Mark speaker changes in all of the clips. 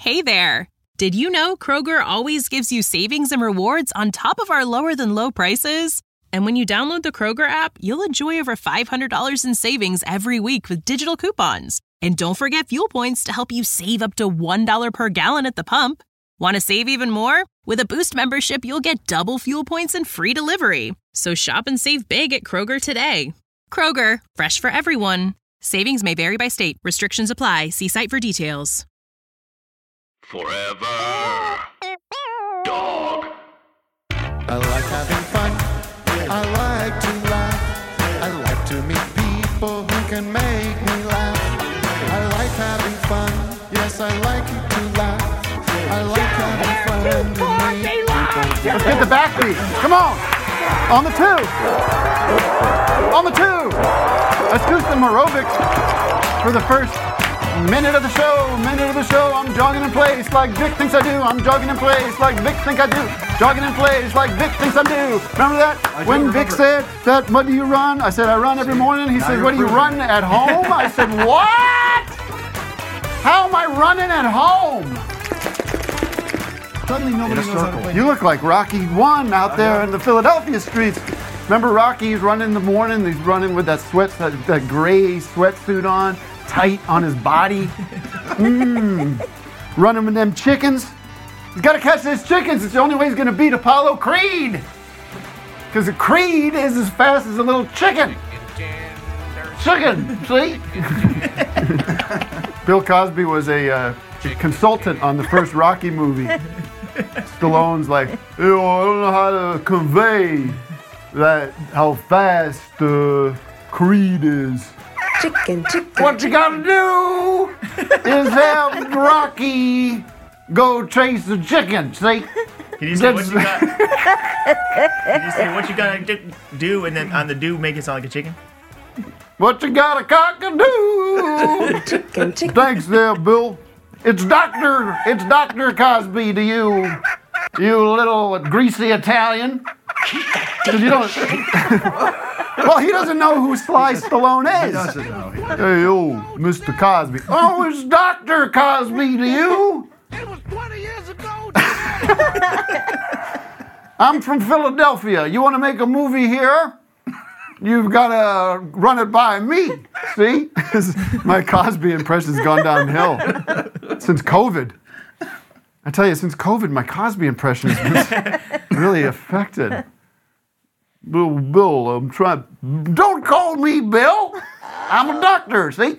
Speaker 1: Hey there! Did you know Kroger always gives you savings and rewards on top of our lower-than-low prices? And when you download the Kroger app, you'll enjoy over $500 in savings every week with digital coupons. And don't forget fuel points to help you save up to $1 per gallon at the pump. Want to save even more? With a Boost membership, you'll get double fuel points and free delivery. So shop and save big at Kroger today. Kroger, fresh for everyone. Savings may vary by state. Restrictions apply. See site for details.
Speaker 2: Forever Dog.
Speaker 3: I like having fun. I like to laugh. I like to meet people who can make me laugh. I like having fun. Yes, I like to laugh. I like having fun to meet people.
Speaker 4: Let's get the backbeat. Come on. On the two. On the two. Let's do some aerobics for the first minute of the show. I'm jogging in place like Vic thinks I do. I'm jogging in place like Vic think I do. Jogging in place like Vic thinks I do. Remember that? When Vic said that, what do you run? I said, I run every morning. He said, what do you run at home? I said, what? How am I running at home? Suddenly nobody knows how to play. You look like Rocky 1 out there in the Philadelphia streets. Remember Rocky? He's running in the morning. He's running with that gray sweatsuit on, tight on his body. Running with them chickens. He's got to catch those chickens. It's the only way he's going to beat Apollo Creed. Because the Creed is as fast as a little chicken. Chicken, see? Bill Cosby was a consultant on the first Rocky movie. Stallone's like, I don't know how to convey that how fast Creed is.
Speaker 5: Chicken.
Speaker 4: What you gotta do is have Rocky go chase the chicken, see?
Speaker 6: Can you say what you got? Can you say what you gotta do and then on the do make it sound like a chicken?
Speaker 4: What you gotta cock-a-do?
Speaker 5: Chicken.
Speaker 4: Thanks there, Bill. It's Dr. Cosby to you, you little greasy Italian. 'Cause you don't. Well, he doesn't know who Sly Stallone is.
Speaker 7: He doesn't know.
Speaker 4: Hey, Mr. Cosby. Oh, it's Dr. Cosby to you.
Speaker 3: It was 20 years ago.
Speaker 4: I'm from Philadelphia. You want to make a movie here? You've got to run it by me. See? My Cosby impression's gone downhill since COVID. I tell you, since COVID, my Cosby impression has been really affected. Bill, I'm trying. Don't call me Bill. I'm a doctor, see?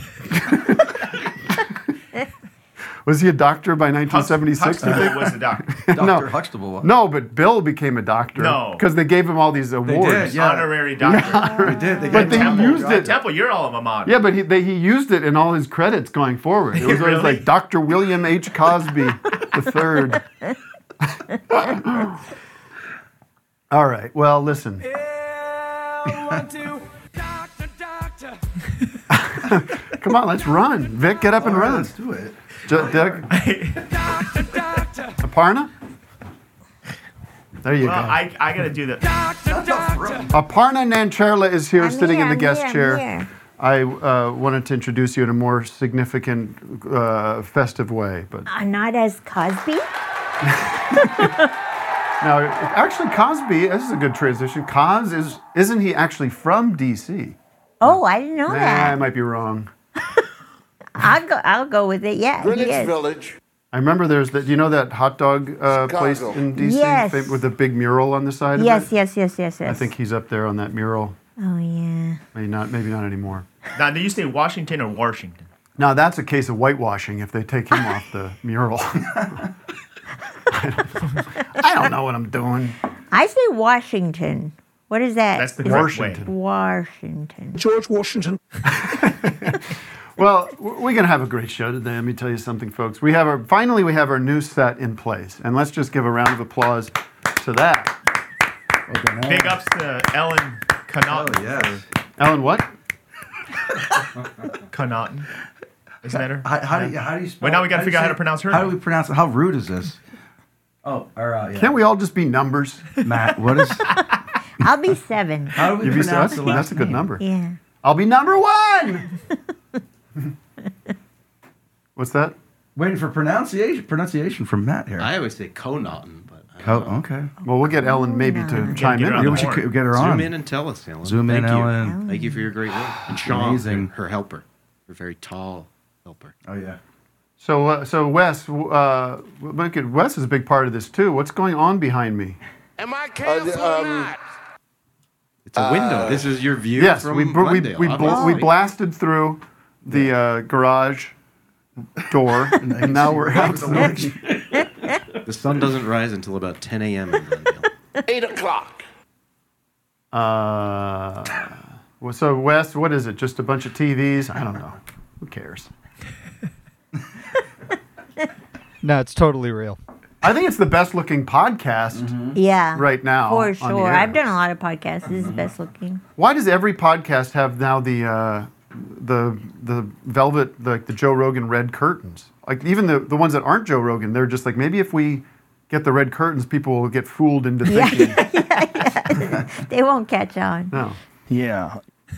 Speaker 4: Was he a doctor by 1976?
Speaker 6: Huxtable was the doctor.
Speaker 7: Dr. Huxtable was.
Speaker 4: No, but Bill became a doctor.
Speaker 6: No.
Speaker 4: Because they gave him all these awards.
Speaker 7: did, yeah.
Speaker 6: Honorary doctor.
Speaker 7: They did. They
Speaker 4: But
Speaker 7: got
Speaker 4: they used it.
Speaker 6: Temple, you're all of a mod.
Speaker 4: Yeah, but he used it in all his credits going forward. It was always
Speaker 6: Really?
Speaker 4: like Dr. William H. Cosby III. All right. Well, listen. Come on, let's run. Vic, get up and run.
Speaker 7: Let's do it.
Speaker 4: Aparna? There you
Speaker 6: Well,
Speaker 4: go.
Speaker 6: I gotta do the.
Speaker 4: Aparna Nancherla is here sitting in the guest chair.
Speaker 5: Here.
Speaker 4: I wanted to introduce you in a more significant, festive way, but
Speaker 5: Not as Cosby?
Speaker 4: now actually Cosby. This is a good transition. Isn't he actually from D.C.?
Speaker 5: Oh, I didn't know
Speaker 4: I
Speaker 5: that.
Speaker 4: might be wrong.
Speaker 5: I'll go with it. Yeah, he
Speaker 3: Greenwich
Speaker 5: is.
Speaker 3: Village.
Speaker 4: I remember there's that. Do you know that hot dog place in D.C.
Speaker 5: Yes.
Speaker 4: with the big mural on the side
Speaker 5: Yes.
Speaker 4: of it?
Speaker 5: I
Speaker 4: I think he's up there on that mural.
Speaker 5: Oh yeah.
Speaker 4: Maybe not anymore.
Speaker 6: Now, do you say Washington or Washington?
Speaker 4: Now that's a case of whitewashing if they take him off the mural. I don't know what I'm doing.
Speaker 5: I say Washington. What is that?
Speaker 6: That's the
Speaker 5: Is
Speaker 6: correct
Speaker 5: it
Speaker 6: way.
Speaker 5: Washington.
Speaker 3: George Washington.
Speaker 4: Well, we're going to have a great show today. Let me tell you something, folks. Finally we have our new set in place, and let's just give a round of applause to that.
Speaker 6: Big ups to Ellen Connaughton.
Speaker 7: Oh, yes.
Speaker 4: Ellen, what?
Speaker 6: Connaughton. Isn't that her?
Speaker 7: How do you spell
Speaker 6: Well, now we got to
Speaker 7: how do you
Speaker 6: figure out how
Speaker 7: say-
Speaker 6: to pronounce her
Speaker 7: How do
Speaker 6: name.
Speaker 7: we pronounce it? How rude is this? Oh, yeah.
Speaker 4: Can't we all just be numbers?
Speaker 7: Matt, what is...
Speaker 5: I'll be 7.
Speaker 7: How do we
Speaker 4: You'd be
Speaker 7: pronounce the last
Speaker 4: that's a good
Speaker 7: name?
Speaker 4: number.
Speaker 5: Yeah.
Speaker 4: I'll be number 1. What's that?
Speaker 7: Waiting for pronunciation from Matt here.
Speaker 8: I always say Connaughton, but
Speaker 7: Okay.
Speaker 4: Well, we'll get Ellen maybe to chime
Speaker 6: get
Speaker 4: in.
Speaker 6: her
Speaker 4: on
Speaker 6: on
Speaker 7: We
Speaker 6: the
Speaker 4: that.
Speaker 7: should get her on.
Speaker 8: zoom in and tell us, Ellen.
Speaker 7: Zoom in,
Speaker 8: Thank you.
Speaker 7: Ellen.
Speaker 8: Thank you for your great work. And Sean,
Speaker 7: Amazing.
Speaker 8: her helper, her very tall helper.
Speaker 7: Oh yeah.
Speaker 4: So Wes, Wes is a big part of this too. What's going on behind me?
Speaker 2: Am I canceled or not?
Speaker 8: It's a window. This is your view
Speaker 4: Yes,
Speaker 8: from
Speaker 4: we
Speaker 8: Glendale, obviously.
Speaker 4: blasted through the garage door, and now we're outside.
Speaker 8: The sun doesn't rise until about 10 a.m. in Glendale.
Speaker 2: 8 o'clock.
Speaker 4: So Wes, what is it? Just a bunch of TVs? I don't know. Who cares?
Speaker 9: No, it's totally real.
Speaker 4: I think it's the best looking podcast
Speaker 5: Yeah.
Speaker 4: right now.
Speaker 5: For
Speaker 4: on the
Speaker 5: sure.
Speaker 4: air.
Speaker 5: I've done a lot of podcasts. This is the best looking.
Speaker 4: Why does every podcast have now the velvet, the Joe Rogan red curtains? Like even the ones that aren't Joe Rogan, they're just like, maybe if we get the red curtains, people will get fooled into thinking.
Speaker 5: They won't catch on.
Speaker 4: No.
Speaker 9: Yeah.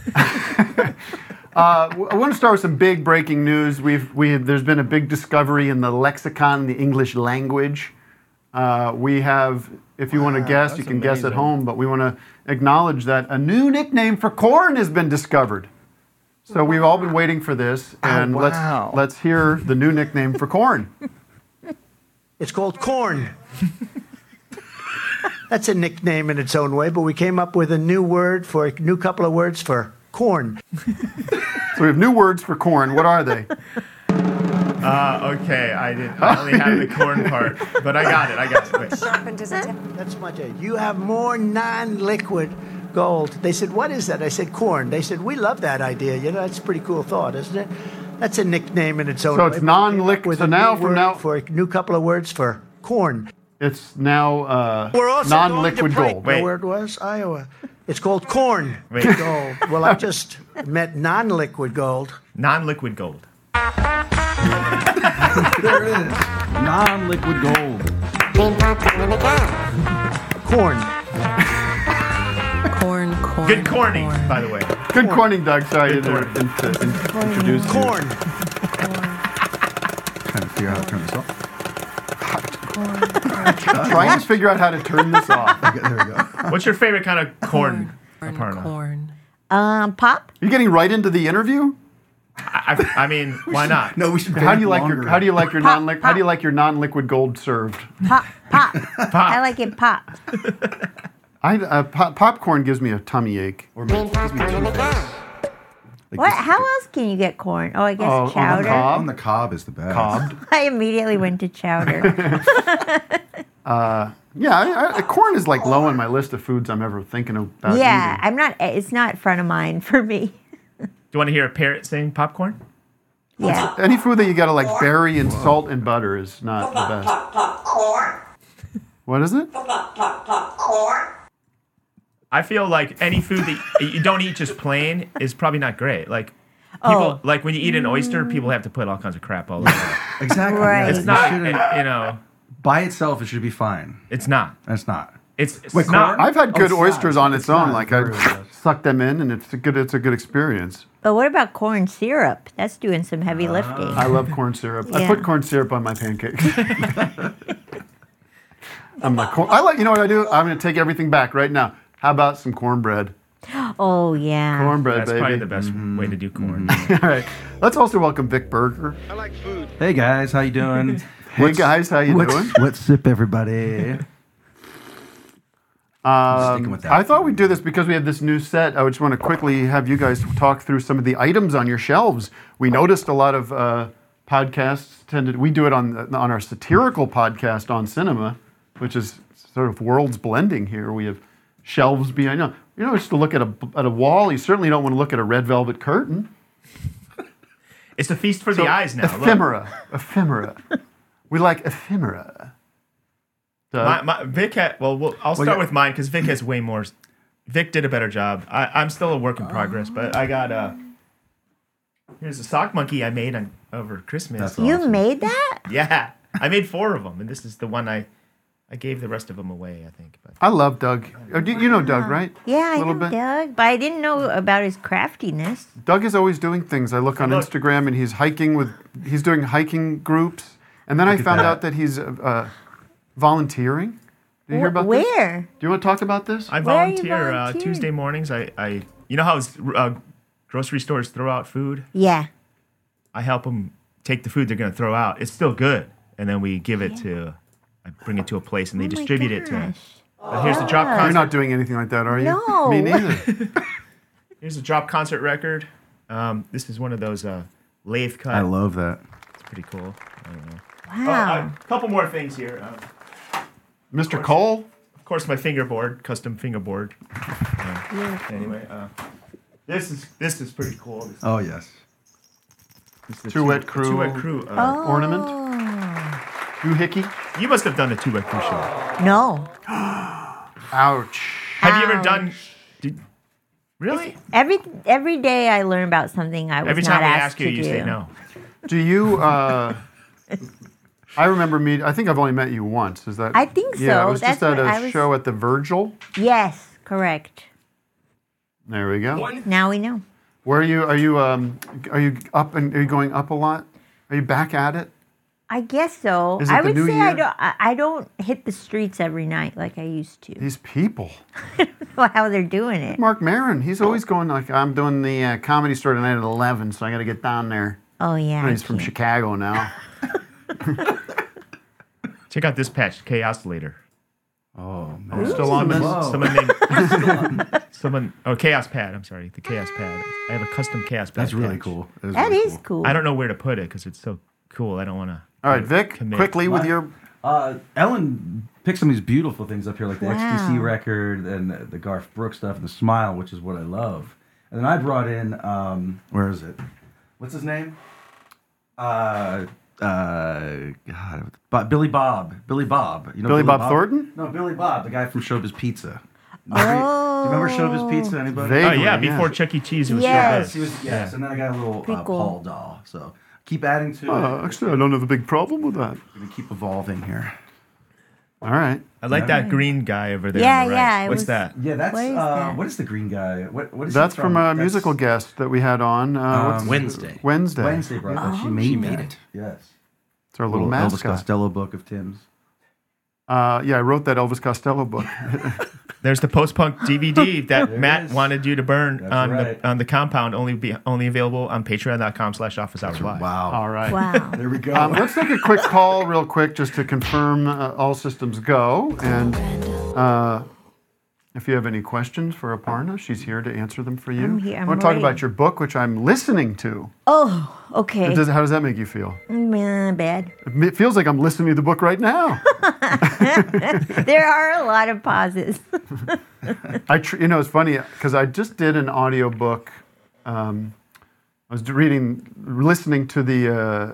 Speaker 4: I want to start with some big breaking news. There's been a big discovery in the lexicon, the English language. We have, if you want to guess, you can guess at home, but we want to acknowledge that a new nickname for corn has been discovered. So we've all been waiting for this, and
Speaker 9: wow.
Speaker 4: let's hear the new nickname for corn.
Speaker 10: It's called corn. That's a nickname in its own way, but we came up with a new couple of words for corn.
Speaker 4: So we have new words for corn. What are they?
Speaker 6: Okay, I only have the corn part, but I got it. Wait.
Speaker 10: That's much. You have more non-liquid gold. They said, what is that? I said, corn. They said, we love that idea. That's a pretty cool thought, isn't it? That's a nickname in its own way.
Speaker 4: So it's non-liquid. So now from now
Speaker 10: for a new couple of words for corn.
Speaker 4: it's now
Speaker 10: We're also
Speaker 4: non-liquid gold.
Speaker 10: Wait. Where it was? Iowa. It's called corn
Speaker 6: Wait.
Speaker 10: gold. Well, I just meant non-liquid gold.
Speaker 6: Non-liquid gold.
Speaker 7: There it is. Non-liquid gold.
Speaker 10: Corn.
Speaker 1: Corn.
Speaker 6: Good corning, by the way.
Speaker 4: Good corning, Doug. Sorry
Speaker 6: Good
Speaker 4: to introduce you.
Speaker 5: Corn.
Speaker 7: Trying to figure out how to turn this off.
Speaker 4: Trying to figure out how to turn this off.
Speaker 7: Okay, there we go.
Speaker 6: What's your favorite kind of corn? Aparna?
Speaker 1: Corn.
Speaker 5: Pop?
Speaker 4: You getting right into the interview?
Speaker 6: I mean, why not?
Speaker 7: No, we should.
Speaker 4: How do you like your
Speaker 5: Pop,
Speaker 4: non-liquid gold served?
Speaker 5: Pop. I like it pop.
Speaker 4: Popcorn gives me a tummy ache.
Speaker 7: Or maybe gives me two things.
Speaker 5: What? How else can you get corn? Oh, I guess
Speaker 4: on the
Speaker 5: chowder.
Speaker 4: cob?
Speaker 7: On the cob is the best.
Speaker 4: Cobbed.
Speaker 5: I immediately went to chowder.
Speaker 4: Yeah, corn is like low on my list of foods I'm ever thinking about
Speaker 5: Yeah,
Speaker 4: eating.
Speaker 5: I'm not. It's not front of mind for me.
Speaker 6: Do you want to hear a parrot saying popcorn?
Speaker 5: Yeah.
Speaker 4: Any food that you gotta like bury in salt and butter is not the best.
Speaker 2: Corn.
Speaker 4: What is it?
Speaker 2: Corn.
Speaker 6: I feel like any food that you don't eat just plain is probably not great. Like people, like when you eat an oyster, people have to put all kinds of crap all over it.
Speaker 7: Exactly.
Speaker 5: Right.
Speaker 7: Yeah,
Speaker 6: It's
Speaker 7: it
Speaker 6: not,
Speaker 7: shouldn't- by itself, it should be fine.
Speaker 6: It's not.
Speaker 7: It's not.
Speaker 6: It's
Speaker 7: Wait,
Speaker 6: not.
Speaker 7: corn?
Speaker 4: I've had good
Speaker 7: it's
Speaker 4: oysters
Speaker 7: not.
Speaker 4: on its
Speaker 7: It's
Speaker 4: own.
Speaker 7: not.
Speaker 4: Like
Speaker 7: Very
Speaker 4: I
Speaker 7: good.
Speaker 4: suck them in, and it's a good experience.
Speaker 5: But what about corn syrup? That's doing some heavy lifting.
Speaker 4: I love corn syrup. I
Speaker 5: Yeah.
Speaker 4: put corn syrup on my pancakes. I'm like, you know what I do? I'm going to take everything back right now. How about some cornbread?
Speaker 5: Oh yeah.
Speaker 4: Cornbread,
Speaker 6: That's
Speaker 4: baby.
Speaker 6: probably the best way to do corn.
Speaker 4: All right. Let's also welcome Vic Berger.
Speaker 2: I like food.
Speaker 7: Hey guys, how you doing?
Speaker 4: Hey guys, how you doing?
Speaker 7: What's sip, everybody? Sticking with that.
Speaker 4: I thought we'd do this because we have this new set. I just want to quickly have you guys talk through some of the items on your shelves. We noticed a lot of podcasts we do it on our satirical podcast on cinema, which is sort of worlds blending here. We have shelves behind. You know, just to look at a wall. You certainly don't want to look at a red velvet curtain.
Speaker 6: It's a feast for the eyes now. Look.
Speaker 4: Ephemera. We like ephemera.
Speaker 6: Vic had, I'll start with mine because Vic has way more. Vic did a better job. I'm still a work in progress, but I got here's a sock monkey I made over Christmas.
Speaker 7: That's
Speaker 5: You
Speaker 7: awesome.
Speaker 5: made that?
Speaker 6: Yeah, I made 4 of them, and this is the one I I gave the rest of them away, I think. But
Speaker 4: I love Doug. You know Doug, right?
Speaker 5: Yeah, I
Speaker 4: Little
Speaker 5: know
Speaker 4: bit.
Speaker 5: Doug, but I didn't know about his craftiness.
Speaker 4: Doug is always doing things. I look on Instagram and he's doing hiking groups. And then I found out that he's volunteering. Did you hear about this?
Speaker 5: Where?
Speaker 4: Do you want to talk about this?
Speaker 6: I
Speaker 5: Where are you
Speaker 6: volunteer
Speaker 5: volunteering?
Speaker 6: Tuesday mornings. I you know how grocery stores throw out food?
Speaker 5: Yeah.
Speaker 6: I help them take the food they're going to throw out. It's still good. And then we give it to, I bring it to a place and they distribute it to them. But here's the drop concert.
Speaker 4: You're not doing anything like that, are you?
Speaker 5: No.
Speaker 4: Me neither.
Speaker 6: Here's a drop concert record. This is one of those lathe cut.
Speaker 7: I love that.
Speaker 6: It's pretty cool. I don't know.
Speaker 5: Wow.
Speaker 6: A couple more things here.
Speaker 4: Mr. Cole?
Speaker 6: Of course, my fingerboard, custom fingerboard. Anyway, this is pretty cool.
Speaker 7: Oh, yes.
Speaker 4: Two Wet Crew,
Speaker 6: Two Wet Crew
Speaker 4: ornament. Doohickey.
Speaker 6: You must have done a Two Wet Crew show.
Speaker 5: No.
Speaker 4: Ouch.
Speaker 6: Have you ever done? Really?
Speaker 5: Every day I learn about something I was
Speaker 6: Every
Speaker 5: not
Speaker 6: time we
Speaker 5: asked
Speaker 6: ask you,
Speaker 5: to
Speaker 6: you
Speaker 5: do.
Speaker 6: say no.
Speaker 4: Do you? I remember I think I've only met you once. Is that?
Speaker 5: I think so.
Speaker 4: Yeah, it was
Speaker 5: That's
Speaker 4: just at
Speaker 5: what I
Speaker 4: a
Speaker 5: was-
Speaker 4: show at the Virgil.
Speaker 5: Yes, correct.
Speaker 4: There we go.
Speaker 5: Now we know.
Speaker 4: Where are you? Are you up and are you going up a lot? Are you back at it?
Speaker 5: I guess so.
Speaker 4: Is it
Speaker 5: I
Speaker 4: the
Speaker 5: would
Speaker 4: new
Speaker 5: say
Speaker 4: year?
Speaker 5: I don't hit the streets every night like I used to.
Speaker 4: These people.
Speaker 5: I don't know how they're doing it.
Speaker 4: Mark Maron, he's always going like, I'm doing the Comedy Store tonight at 11, so I got to get down there.
Speaker 5: Oh yeah.
Speaker 4: He's from Chicago now.
Speaker 6: Check out this patch, Chaos Later.
Speaker 7: Oh, man.
Speaker 4: I'm still on this.
Speaker 6: Chaos Pad. I'm sorry, the Chaos Pad. I have a custom Chaos Pad.
Speaker 7: That's really
Speaker 6: patch.
Speaker 7: cool.
Speaker 5: That is cool.
Speaker 6: I don't know where to put it because it's so cool. I don't want to.
Speaker 4: All right, Vic, quickly with your.
Speaker 7: Ellen picked some of these beautiful things up here, like the
Speaker 5: Wow.
Speaker 7: XTC record and the Garth Brooks stuff and the Smile, which is what I love. And then I brought in, where is it? What's his name? God, Billy Bob. Billy Bob. You know
Speaker 4: Billy Bob Thornton?
Speaker 7: No, Billy Bob, the guy from Showbiz Pizza. Do you remember Showbiz Pizza? Anybody?
Speaker 4: Vaguely,
Speaker 6: yeah, before Chuck E. Cheese, it was
Speaker 5: Yes.
Speaker 6: Showbiz.
Speaker 7: Yes, and then I got a little
Speaker 5: Pretty cool.
Speaker 7: Paul doll. So keep adding to it.
Speaker 4: Actually, I don't have a big problem with that.
Speaker 7: We're gonna keep evolving here.
Speaker 4: All right.
Speaker 6: I like that green guy over there.
Speaker 5: Yeah,
Speaker 6: on the right.
Speaker 5: yeah, it
Speaker 6: What's
Speaker 5: was-
Speaker 6: that?
Speaker 7: Yeah, that's
Speaker 5: What is that?
Speaker 7: what is the green guy? What is
Speaker 4: That's
Speaker 7: he
Speaker 4: from a
Speaker 7: That's
Speaker 4: musical guest that we had on.
Speaker 8: Wednesday.
Speaker 4: Wednesday.
Speaker 7: Wednesday brought that. She made it. Yes.
Speaker 4: It's our little
Speaker 7: Elvis
Speaker 4: mascot.
Speaker 7: Costello book of Tim's.
Speaker 4: Yeah, I wrote that Elvis Costello book.
Speaker 6: There's the post-punk DVD that
Speaker 7: There it
Speaker 6: Matt
Speaker 7: is.
Speaker 6: wanted you to burn
Speaker 7: That's
Speaker 6: on
Speaker 7: right.
Speaker 6: the compound. Only available on Patreon.com/Office Hours Live.
Speaker 7: Wow.
Speaker 4: All right.
Speaker 5: Wow.
Speaker 7: There we go.
Speaker 4: Let's take a quick call real quick just to confirm all systems go. And if you have any questions for Aparna, she's here to answer them for you.
Speaker 5: I'm here.
Speaker 4: I
Speaker 5: I'm
Speaker 4: want to talk
Speaker 5: ready.
Speaker 4: about your book, which I'm listening to.
Speaker 5: Oh, okay.
Speaker 4: How does that make you feel?
Speaker 5: Bad.
Speaker 4: It feels like I'm listening to the book right now.
Speaker 5: There are a lot of pauses.
Speaker 4: It's funny because I just did an audiobook. I was listening to the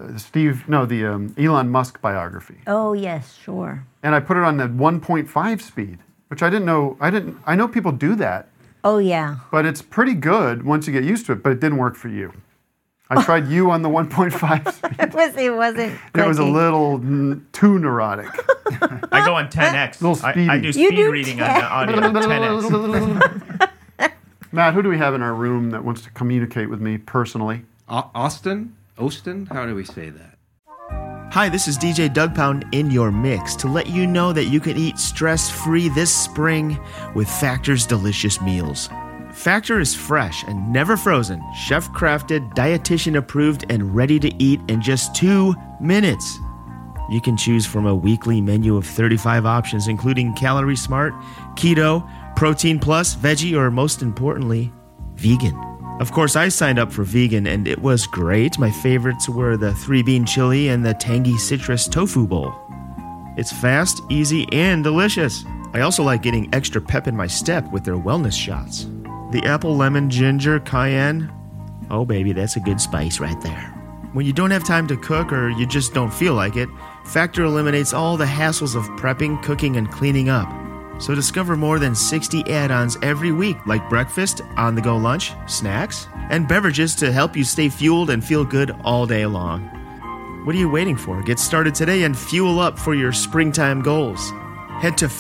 Speaker 4: Elon Musk biography,
Speaker 5: Oh yes, sure.
Speaker 4: and I put it on the 1.5 speed, which I didn't know. I know people do that,
Speaker 5: Oh yeah.
Speaker 4: but it's pretty good once you get used to it. But it didn't work for you. I tried you on the 1.5 speed.
Speaker 5: It wasn't.
Speaker 4: It was a
Speaker 5: clicking.
Speaker 4: little too neurotic.
Speaker 6: I go on 10x.
Speaker 4: Little
Speaker 6: I
Speaker 4: speedy.
Speaker 6: do
Speaker 5: You
Speaker 6: speed
Speaker 5: do
Speaker 6: reading on the audio. 10x.
Speaker 4: Matt, who do we have in our room that wants to communicate with me personally?
Speaker 8: Austin? How do we say that?
Speaker 6: Hi, this is DJ Doug Pound in your mix to let you know that you can eat stress-free this spring with Factor's delicious meals. Factor is fresh and never frozen, chef-crafted, dietitian-approved, and ready to eat in just 2 minutes. You can choose from a weekly menu of 35 options, including Calorie Smart, Keto, Protein Plus, Veggie, or most importantly, vegan. Of course, I signed up for vegan, and it was great. My favorites were the 3-bean chili and the tangy citrus tofu bowl. It's fast, easy, and delicious. I also like getting extra pep in my step with their wellness shots. The apple, lemon, ginger, cayenne. Oh, baby, that's a good spice right there. When you don't have time to cook or you just don't feel like it, Factor eliminates all the hassles of prepping, cooking, and cleaning up. So discover more than 60 add-ons every week, like breakfast, on-the-go lunch, snacks, and beverages to help you stay fueled and feel good all day long. What are you waiting for? Get started today and fuel up for your springtime goals. Head to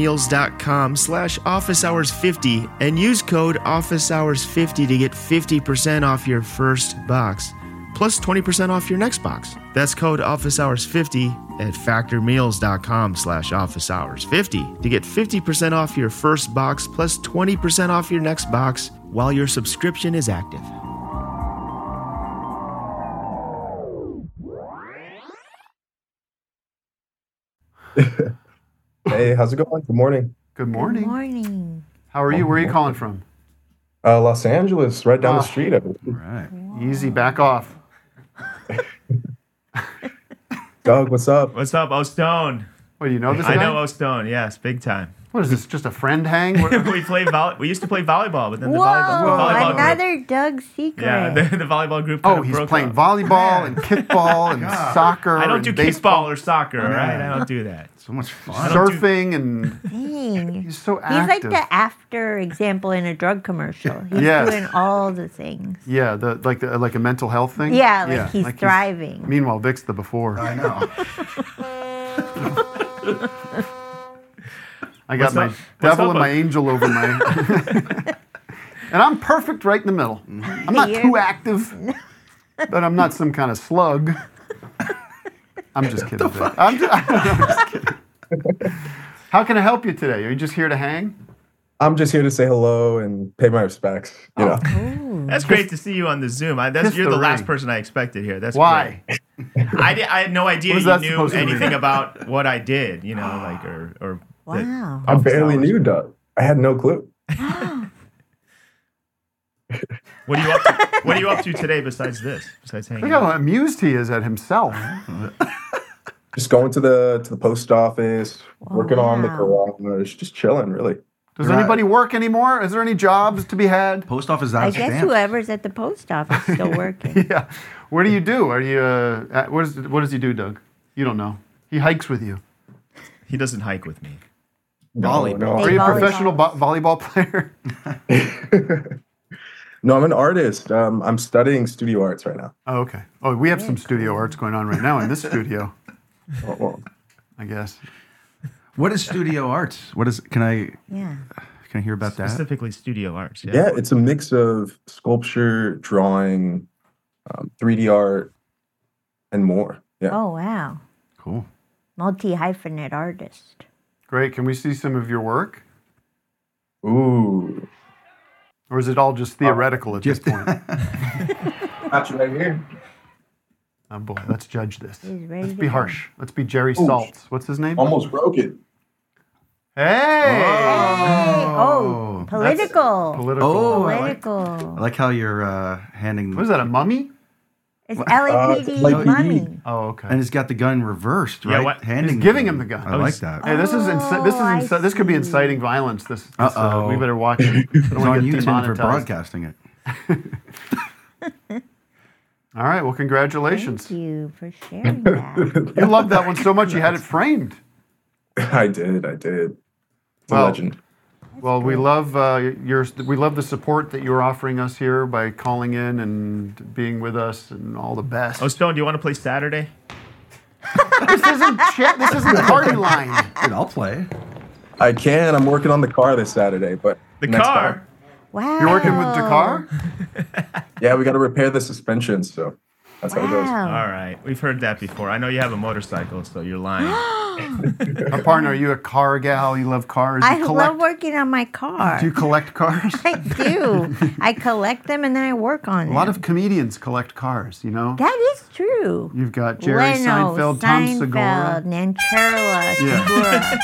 Speaker 6: factormeals.com/officehours50 and use code officehours50 to get 50% off your first box, plus 20% off your next box. That's code officehours50 at factormeals.com/officehours50 to get 50% off your first box, plus 20% off your next box while your subscription is active.
Speaker 11: Hey, how's it going? Good morning.
Speaker 4: Good morning.
Speaker 5: Good morning.
Speaker 4: How are you? Where are you calling from?
Speaker 11: Los Angeles, right down the street.
Speaker 7: All right.
Speaker 4: Easy, back off.
Speaker 11: Doug, what's up?
Speaker 6: What's up, O Stone?
Speaker 4: What, do you know this
Speaker 6: I
Speaker 4: guy?
Speaker 6: know O Stone, yes, big time.
Speaker 4: What is this, just a friend hang? What-
Speaker 6: We used to play volleyball, but then the
Speaker 5: Whoa,
Speaker 6: volleyball group,
Speaker 5: another Doug secret.
Speaker 6: yeah, the volleyball group kind
Speaker 4: Oh,
Speaker 6: of
Speaker 4: he's
Speaker 6: broke
Speaker 4: playing
Speaker 6: up.
Speaker 4: volleyball and kickball and soccer.
Speaker 6: I don't do
Speaker 4: and baseball.
Speaker 6: kickball or soccer, all right? I don't do that.
Speaker 7: So much fun.
Speaker 4: Surfing and
Speaker 5: Dang.
Speaker 4: he's so
Speaker 5: He's like
Speaker 4: active.
Speaker 5: the after example in a drug commercial. He's
Speaker 4: Yes.
Speaker 5: doing all the things.
Speaker 4: Yeah, like a mental health thing.
Speaker 5: Yeah, like he's thriving.
Speaker 4: Meanwhile, Vic's the before.
Speaker 7: I know.
Speaker 4: I got
Speaker 6: What's
Speaker 4: my
Speaker 6: up? What's
Speaker 4: devil
Speaker 6: up,
Speaker 4: and my
Speaker 6: bud?
Speaker 4: angel over my. And I'm perfect right in the middle. I'm not too active, but I'm not some kind of slug. I'm just kidding. Vic. I'm just kidding. How can I help you today? Are you just here to hang?
Speaker 11: I'm just here to say hello and pay my respects. You know.
Speaker 6: That's great to see you on the Zoom.
Speaker 4: Kiss
Speaker 6: You're
Speaker 4: the
Speaker 6: the last
Speaker 4: ring.
Speaker 6: person I expected here. That's
Speaker 4: Why?
Speaker 6: great. I had no idea
Speaker 4: What is
Speaker 6: you
Speaker 4: that
Speaker 6: knew
Speaker 4: supposed to mean?
Speaker 6: anything about what I did, you know, like, or
Speaker 5: Wow.
Speaker 11: I barely knew Doug. I had no clue.
Speaker 6: What are you up to? What are you up to today besides this? Besides hanging
Speaker 4: Look
Speaker 6: out?
Speaker 4: how amused he is at himself.
Speaker 11: Just going to the post office, working on the
Speaker 5: wow.
Speaker 11: garage, just chilling, really.
Speaker 4: Does anybody work anymore? Is there any jobs to be had?
Speaker 7: Post office out
Speaker 5: I
Speaker 7: of
Speaker 5: guess
Speaker 7: stamps.
Speaker 5: whoever's at the post office is still working.
Speaker 4: Yeah. What do you do? Are you? What does he do, Doug? You don't know. He hikes with you.
Speaker 6: He doesn't hike with me.
Speaker 7: Volleyball.
Speaker 11: No,
Speaker 4: Are you a
Speaker 5: volleyball.
Speaker 4: professional volleyball player?
Speaker 11: no, I'm an artist. I'm studying studio arts right now.
Speaker 4: Oh, okay. Oh, we have some studio arts going on right now in this studio,
Speaker 11: Oh, well,
Speaker 4: I guess.
Speaker 7: What is studio arts? What is? Can I
Speaker 5: Yeah.
Speaker 7: hear about that?
Speaker 6: Specifically, studio arts.
Speaker 11: yeah, it's a mix of sculpture, drawing, 3D art, and more. Yeah.
Speaker 5: Oh, wow.
Speaker 7: Cool.
Speaker 5: Multi-hyphenate artist.
Speaker 4: Great. Can we see some of your work?
Speaker 11: Ooh.
Speaker 4: Or is it all just theoretical at this point?
Speaker 11: Got you right here.
Speaker 4: Oh boy, let's judge this.
Speaker 5: He's ready
Speaker 4: Let's
Speaker 5: to
Speaker 4: be
Speaker 5: go.
Speaker 4: harsh. Let's be Jerry
Speaker 11: Ooh.
Speaker 4: Saltz. What's his name?
Speaker 11: Almost broke it.
Speaker 4: Hey!
Speaker 5: Hey,
Speaker 7: Oh,
Speaker 5: political.
Speaker 4: Political.
Speaker 7: Oh,
Speaker 5: Political.
Speaker 7: I like how you're handing.
Speaker 4: What is that, a mummy?
Speaker 5: It's LAPD
Speaker 11: it's like
Speaker 5: money.
Speaker 4: Oh, okay.
Speaker 7: And he's got the gun reversed,
Speaker 6: Yeah,
Speaker 7: right?
Speaker 6: what-
Speaker 7: Handing
Speaker 4: He's giving him the gun.
Speaker 7: I like that.
Speaker 4: Hey, this is
Speaker 5: I
Speaker 4: this could be
Speaker 5: see.
Speaker 4: inciting violence. This
Speaker 7: Uh-oh.
Speaker 4: we better watch it.
Speaker 7: It's
Speaker 4: Don't wanna
Speaker 7: on
Speaker 4: get
Speaker 7: YouTube for
Speaker 4: demonetized.
Speaker 7: broadcasting it.
Speaker 4: All right. Well, congratulations.
Speaker 5: Thank you for sharing that.
Speaker 4: You loved that one so much you had it framed.
Speaker 11: I did. It's a
Speaker 4: Well,
Speaker 11: legend.
Speaker 4: Well, we love we love the support that you're offering us here by calling in and being with us and all the best.
Speaker 6: Oh, Stone, do you want to play Saturday?
Speaker 4: This isn't party line.
Speaker 7: Dude, I'll play.
Speaker 11: I can. I'm working on the car this Saturday, but
Speaker 6: The
Speaker 11: next
Speaker 6: car.
Speaker 11: time.
Speaker 5: Wow.
Speaker 4: You're working with Dakar?
Speaker 11: Yeah, we got to repair the suspension, so that's how it goes.
Speaker 5: Wow.
Speaker 6: All right, we've heard that before. I know you have a motorcycle, so you're lying.
Speaker 4: Our partner, are you a car gal? You love cars?
Speaker 5: I
Speaker 4: You
Speaker 5: love working on my car.
Speaker 4: Do you collect cars?
Speaker 5: I do. I collect them and then I work on
Speaker 4: A
Speaker 5: them.
Speaker 4: lot of comedians collect cars, you know?
Speaker 5: That is true.
Speaker 4: You've got Jerry
Speaker 5: Leno,
Speaker 4: Seinfeld, Tom Segura.
Speaker 5: Nancherla,
Speaker 4: Yeah.
Speaker 5: Segura.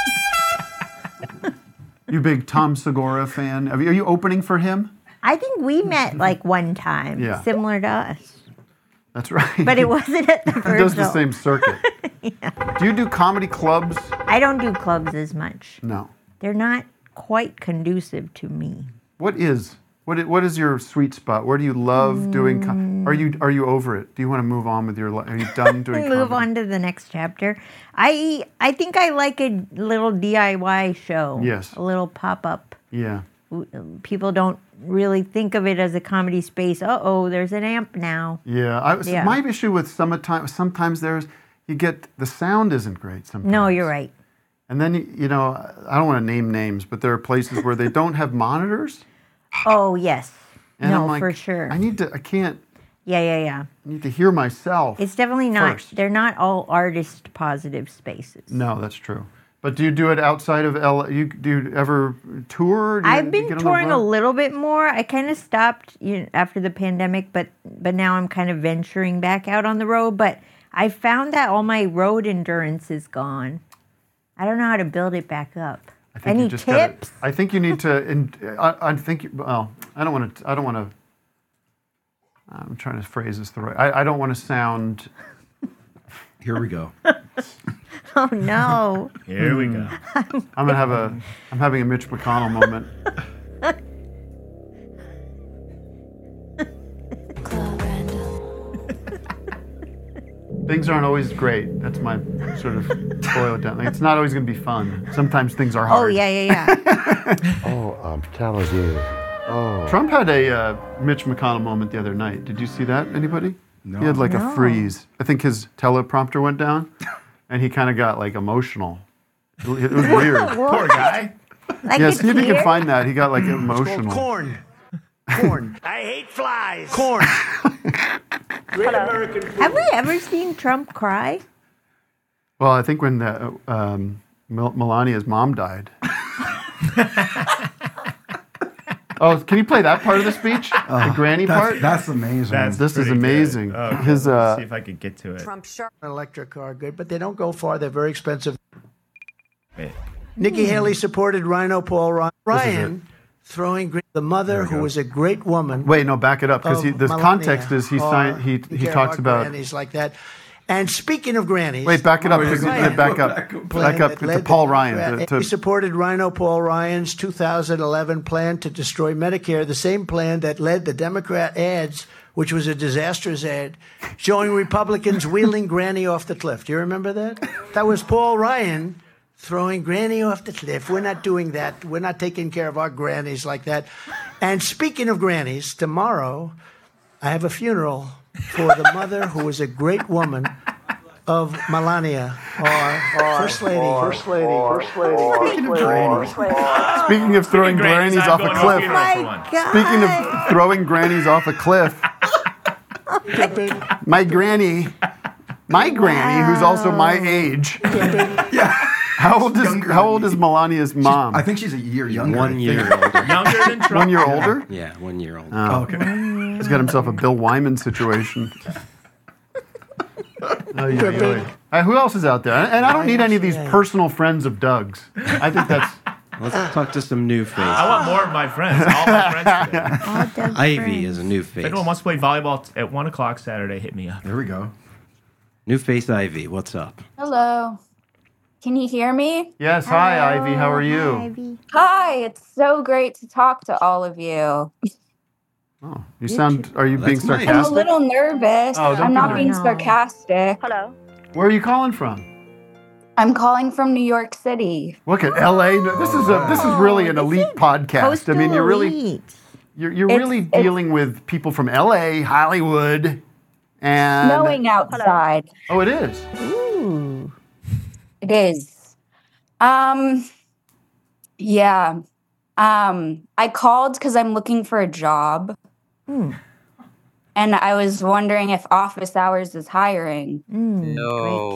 Speaker 4: You big Tom Segura fan? Are you opening for him?
Speaker 5: I think we met like one time,
Speaker 4: Yeah.
Speaker 5: similar to us.
Speaker 4: That's right.
Speaker 5: But it wasn't at the
Speaker 4: He does the
Speaker 5: Virgil.
Speaker 4: same circuit. Do you do comedy clubs?
Speaker 5: I don't do clubs as much.
Speaker 4: No.
Speaker 5: They're not quite conducive to me.
Speaker 4: What is your sweet spot? Where do you love doing? Are you over it? Do you want to move on with your life? Are you done doing
Speaker 5: Move
Speaker 4: comedy?
Speaker 5: on to the next chapter. I think I like a little DIY show.
Speaker 4: Yes.
Speaker 5: A little pop-up.
Speaker 4: Yeah.
Speaker 5: People don't really think of it as a comedy space. Uh-oh, there's an amp now.
Speaker 4: Yeah.
Speaker 5: Yeah.
Speaker 4: My issue with sometimes you get the sound isn't great sometimes.
Speaker 5: No, you're right.
Speaker 4: And then, you know, I don't want to name names, but there are places where they don't have monitors.
Speaker 5: Oh, yes.
Speaker 4: And
Speaker 5: No,
Speaker 4: I'm like,
Speaker 5: for sure.
Speaker 4: I can't.
Speaker 5: Yeah.
Speaker 4: I need to hear myself.
Speaker 5: It's definitely not,
Speaker 4: first.
Speaker 5: they're not all artist positive spaces.
Speaker 4: No, that's true. But do you do it outside of LA? Do you ever tour? Do you
Speaker 5: I've been
Speaker 4: get on the
Speaker 5: touring a
Speaker 4: road?
Speaker 5: little bit more. I kind of stopped after the pandemic, but now I'm kind of venturing back out on the road. But I found that all my road endurance is gone. I don't know how to build it back up.
Speaker 4: I think
Speaker 5: Any
Speaker 4: you just gotta-
Speaker 5: tips?
Speaker 4: I think you need to. I think. Well, I don't want to. I'm trying to phrase this the right. I don't want to sound.
Speaker 7: Here we go.
Speaker 5: Oh no!
Speaker 12: Here we go.
Speaker 4: I'm having a Mitch McConnell moment. Things aren't always great. That's my sort of boil it down. Like, it's not always going to be fun. Sometimes things are hard.
Speaker 5: Oh yeah.
Speaker 13: Oh, I'm telling you. Oh.
Speaker 4: Trump had a Mitch McConnell moment the other night. Did you see that? Anybody?
Speaker 7: No.
Speaker 4: He had like
Speaker 5: No.
Speaker 4: a freeze. I think his teleprompter went down, and he kind of got like emotional. It was weird.
Speaker 12: Poor guy.
Speaker 5: Like
Speaker 4: Yeah,
Speaker 5: a
Speaker 4: see if you can
Speaker 5: tear?
Speaker 4: find that. He got like
Speaker 10: It's called
Speaker 4: emotional.
Speaker 10: corn. Corn.
Speaker 2: I hate flies.
Speaker 10: Corn. Great American food.
Speaker 5: Have we ever seen Trump cry?
Speaker 4: Well, I think when Melania's mom died. Oh, can you play that part of the speech? The granny part?
Speaker 7: That's amazing.
Speaker 4: This is
Speaker 12: pretty
Speaker 4: amazing.
Speaker 12: good. Oh, okay.
Speaker 4: His
Speaker 12: Let's see if I could get to it.
Speaker 10: Trump sharp electric car, good, but they don't go far. They're very expensive.
Speaker 12: Wait.
Speaker 10: Nikki Haley supported Rhino Paul
Speaker 4: This is
Speaker 10: Ryan throwing the mother, who was a great woman.
Speaker 4: Wait, no, back it up because
Speaker 10: of
Speaker 4: the
Speaker 10: Melania,
Speaker 4: context is he
Speaker 10: or
Speaker 4: signed. He
Speaker 10: care
Speaker 4: talks
Speaker 10: about
Speaker 4: about.
Speaker 10: grannies like that. And speaking of grannies,
Speaker 4: Wait, back it up.
Speaker 10: Plan
Speaker 4: Back up
Speaker 10: that
Speaker 4: to
Speaker 10: led
Speaker 4: Paul
Speaker 10: the
Speaker 4: Ryan.
Speaker 10: Democrat- He supported Rhino Paul Ryan's 2011 plan to destroy Medicare, the same plan that led the Democrat ads, which was a disastrous ad, showing Republicans wheeling Granny off the cliff. Do you remember that? That was Paul Ryan throwing Granny off the cliff. We're not doing that. We're not taking care of our grannies like that. And speaking of grannies, tomorrow I have a funeral for the mother who was a great woman of Melania, or First Lady.
Speaker 4: Speaking of throwing grannies off a cliff. Speaking of throwing grannies off a cliff. My granny, who's also my age. How old is Melania's mom?
Speaker 7: I think she's a year younger.
Speaker 8: 1 year older.
Speaker 12: Younger than Trump.
Speaker 4: 1 year older?
Speaker 8: Yeah, 1 year older.
Speaker 4: Oh,
Speaker 7: okay.
Speaker 4: He's got himself a Bill Wyman situation. Who else is out there? And I don't need any of these personal friends of Doug's. I think that's.
Speaker 8: Let's talk to some new faces.
Speaker 12: I want more of my friends. All my friends today.
Speaker 5: All Doug's
Speaker 8: Ivy
Speaker 5: friends.
Speaker 8: is a new
Speaker 12: If
Speaker 8: face.
Speaker 12: anyone wants to play volleyball at 1 o'clock Saturday, hit me up.
Speaker 7: There we go.
Speaker 8: New face Ivy, what's up?
Speaker 14: Hello. Can you hear me?
Speaker 4: Yes. Hi, Ivy. How are you?
Speaker 5: Ivy.
Speaker 14: Hi, it's so great to talk to all of you.
Speaker 4: Oh, you sound. Are you being
Speaker 8: That's nice.
Speaker 14: I'm a
Speaker 4: sarcastic?
Speaker 14: little nervous.
Speaker 4: Oh, don't
Speaker 14: I'm
Speaker 4: be
Speaker 14: not
Speaker 4: nervous.
Speaker 14: being
Speaker 5: No.
Speaker 14: sarcastic.
Speaker 15: Hello.
Speaker 4: Where are you calling from?
Speaker 14: I'm calling from New York City.
Speaker 4: Look at L.A. This is really an elite podcast.
Speaker 5: Coastal
Speaker 4: I mean, you're really
Speaker 5: elite.
Speaker 4: you're
Speaker 14: It's-
Speaker 4: really
Speaker 14: it's-
Speaker 4: dealing with people from L.A., Hollywood, and
Speaker 14: Snowing outside.
Speaker 4: Oh, it is.
Speaker 5: Ooh.
Speaker 14: It is. Yeah. I called because I'm looking for a job. And I was wondering if Office Hours is hiring.
Speaker 5: No.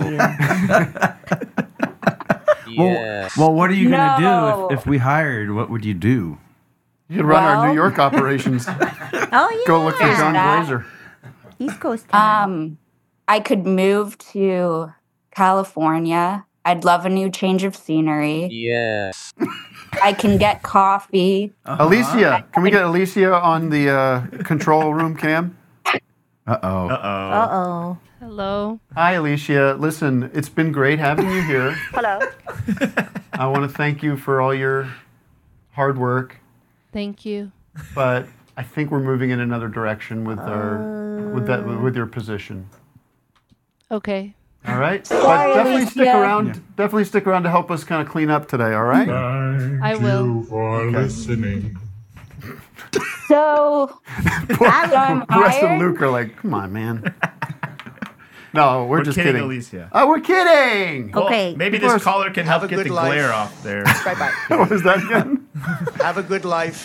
Speaker 7: Well, what are you going to
Speaker 14: No.
Speaker 7: do if we hired? What would you do?
Speaker 4: You could run our
Speaker 14: Well-
Speaker 4: New York operations.
Speaker 5: Oh yeah.
Speaker 4: Go look for John
Speaker 14: That-
Speaker 4: Glazer.
Speaker 5: East Coast time.
Speaker 14: I could move to California. I'd love a new change of scenery.
Speaker 16: Yes.
Speaker 14: I can get coffee.
Speaker 4: Alicia, can we get Alicia on the control room cam?
Speaker 7: Uh-oh.
Speaker 5: Uh-oh.
Speaker 15: Hello.
Speaker 4: Hi, Alicia. Listen, it's been great having you here.
Speaker 15: Hello.
Speaker 4: I want to thank you for all your hard work,
Speaker 15: Thank you.
Speaker 4: but I think we're moving in another direction with with your position.
Speaker 15: Okay.
Speaker 4: All right,
Speaker 14: Sorry,
Speaker 4: but definitely stick
Speaker 14: Alicia.
Speaker 4: around. Definitely stick around to help us kind of clean up today. All right.
Speaker 15: I will.
Speaker 13: for listening.
Speaker 14: So, I'm
Speaker 4: The rest of
Speaker 14: hired.
Speaker 4: Luke are like, come on, man. No, we're just kidding.
Speaker 12: Alicia.
Speaker 4: Oh, we're kidding.
Speaker 12: Well,
Speaker 5: Okay.
Speaker 12: maybe
Speaker 4: Of course.
Speaker 12: this caller can help
Speaker 10: Have a
Speaker 12: get the
Speaker 10: good life.
Speaker 12: glare off there.
Speaker 10: Bye-bye.
Speaker 4: What was that again?
Speaker 10: Have a good life.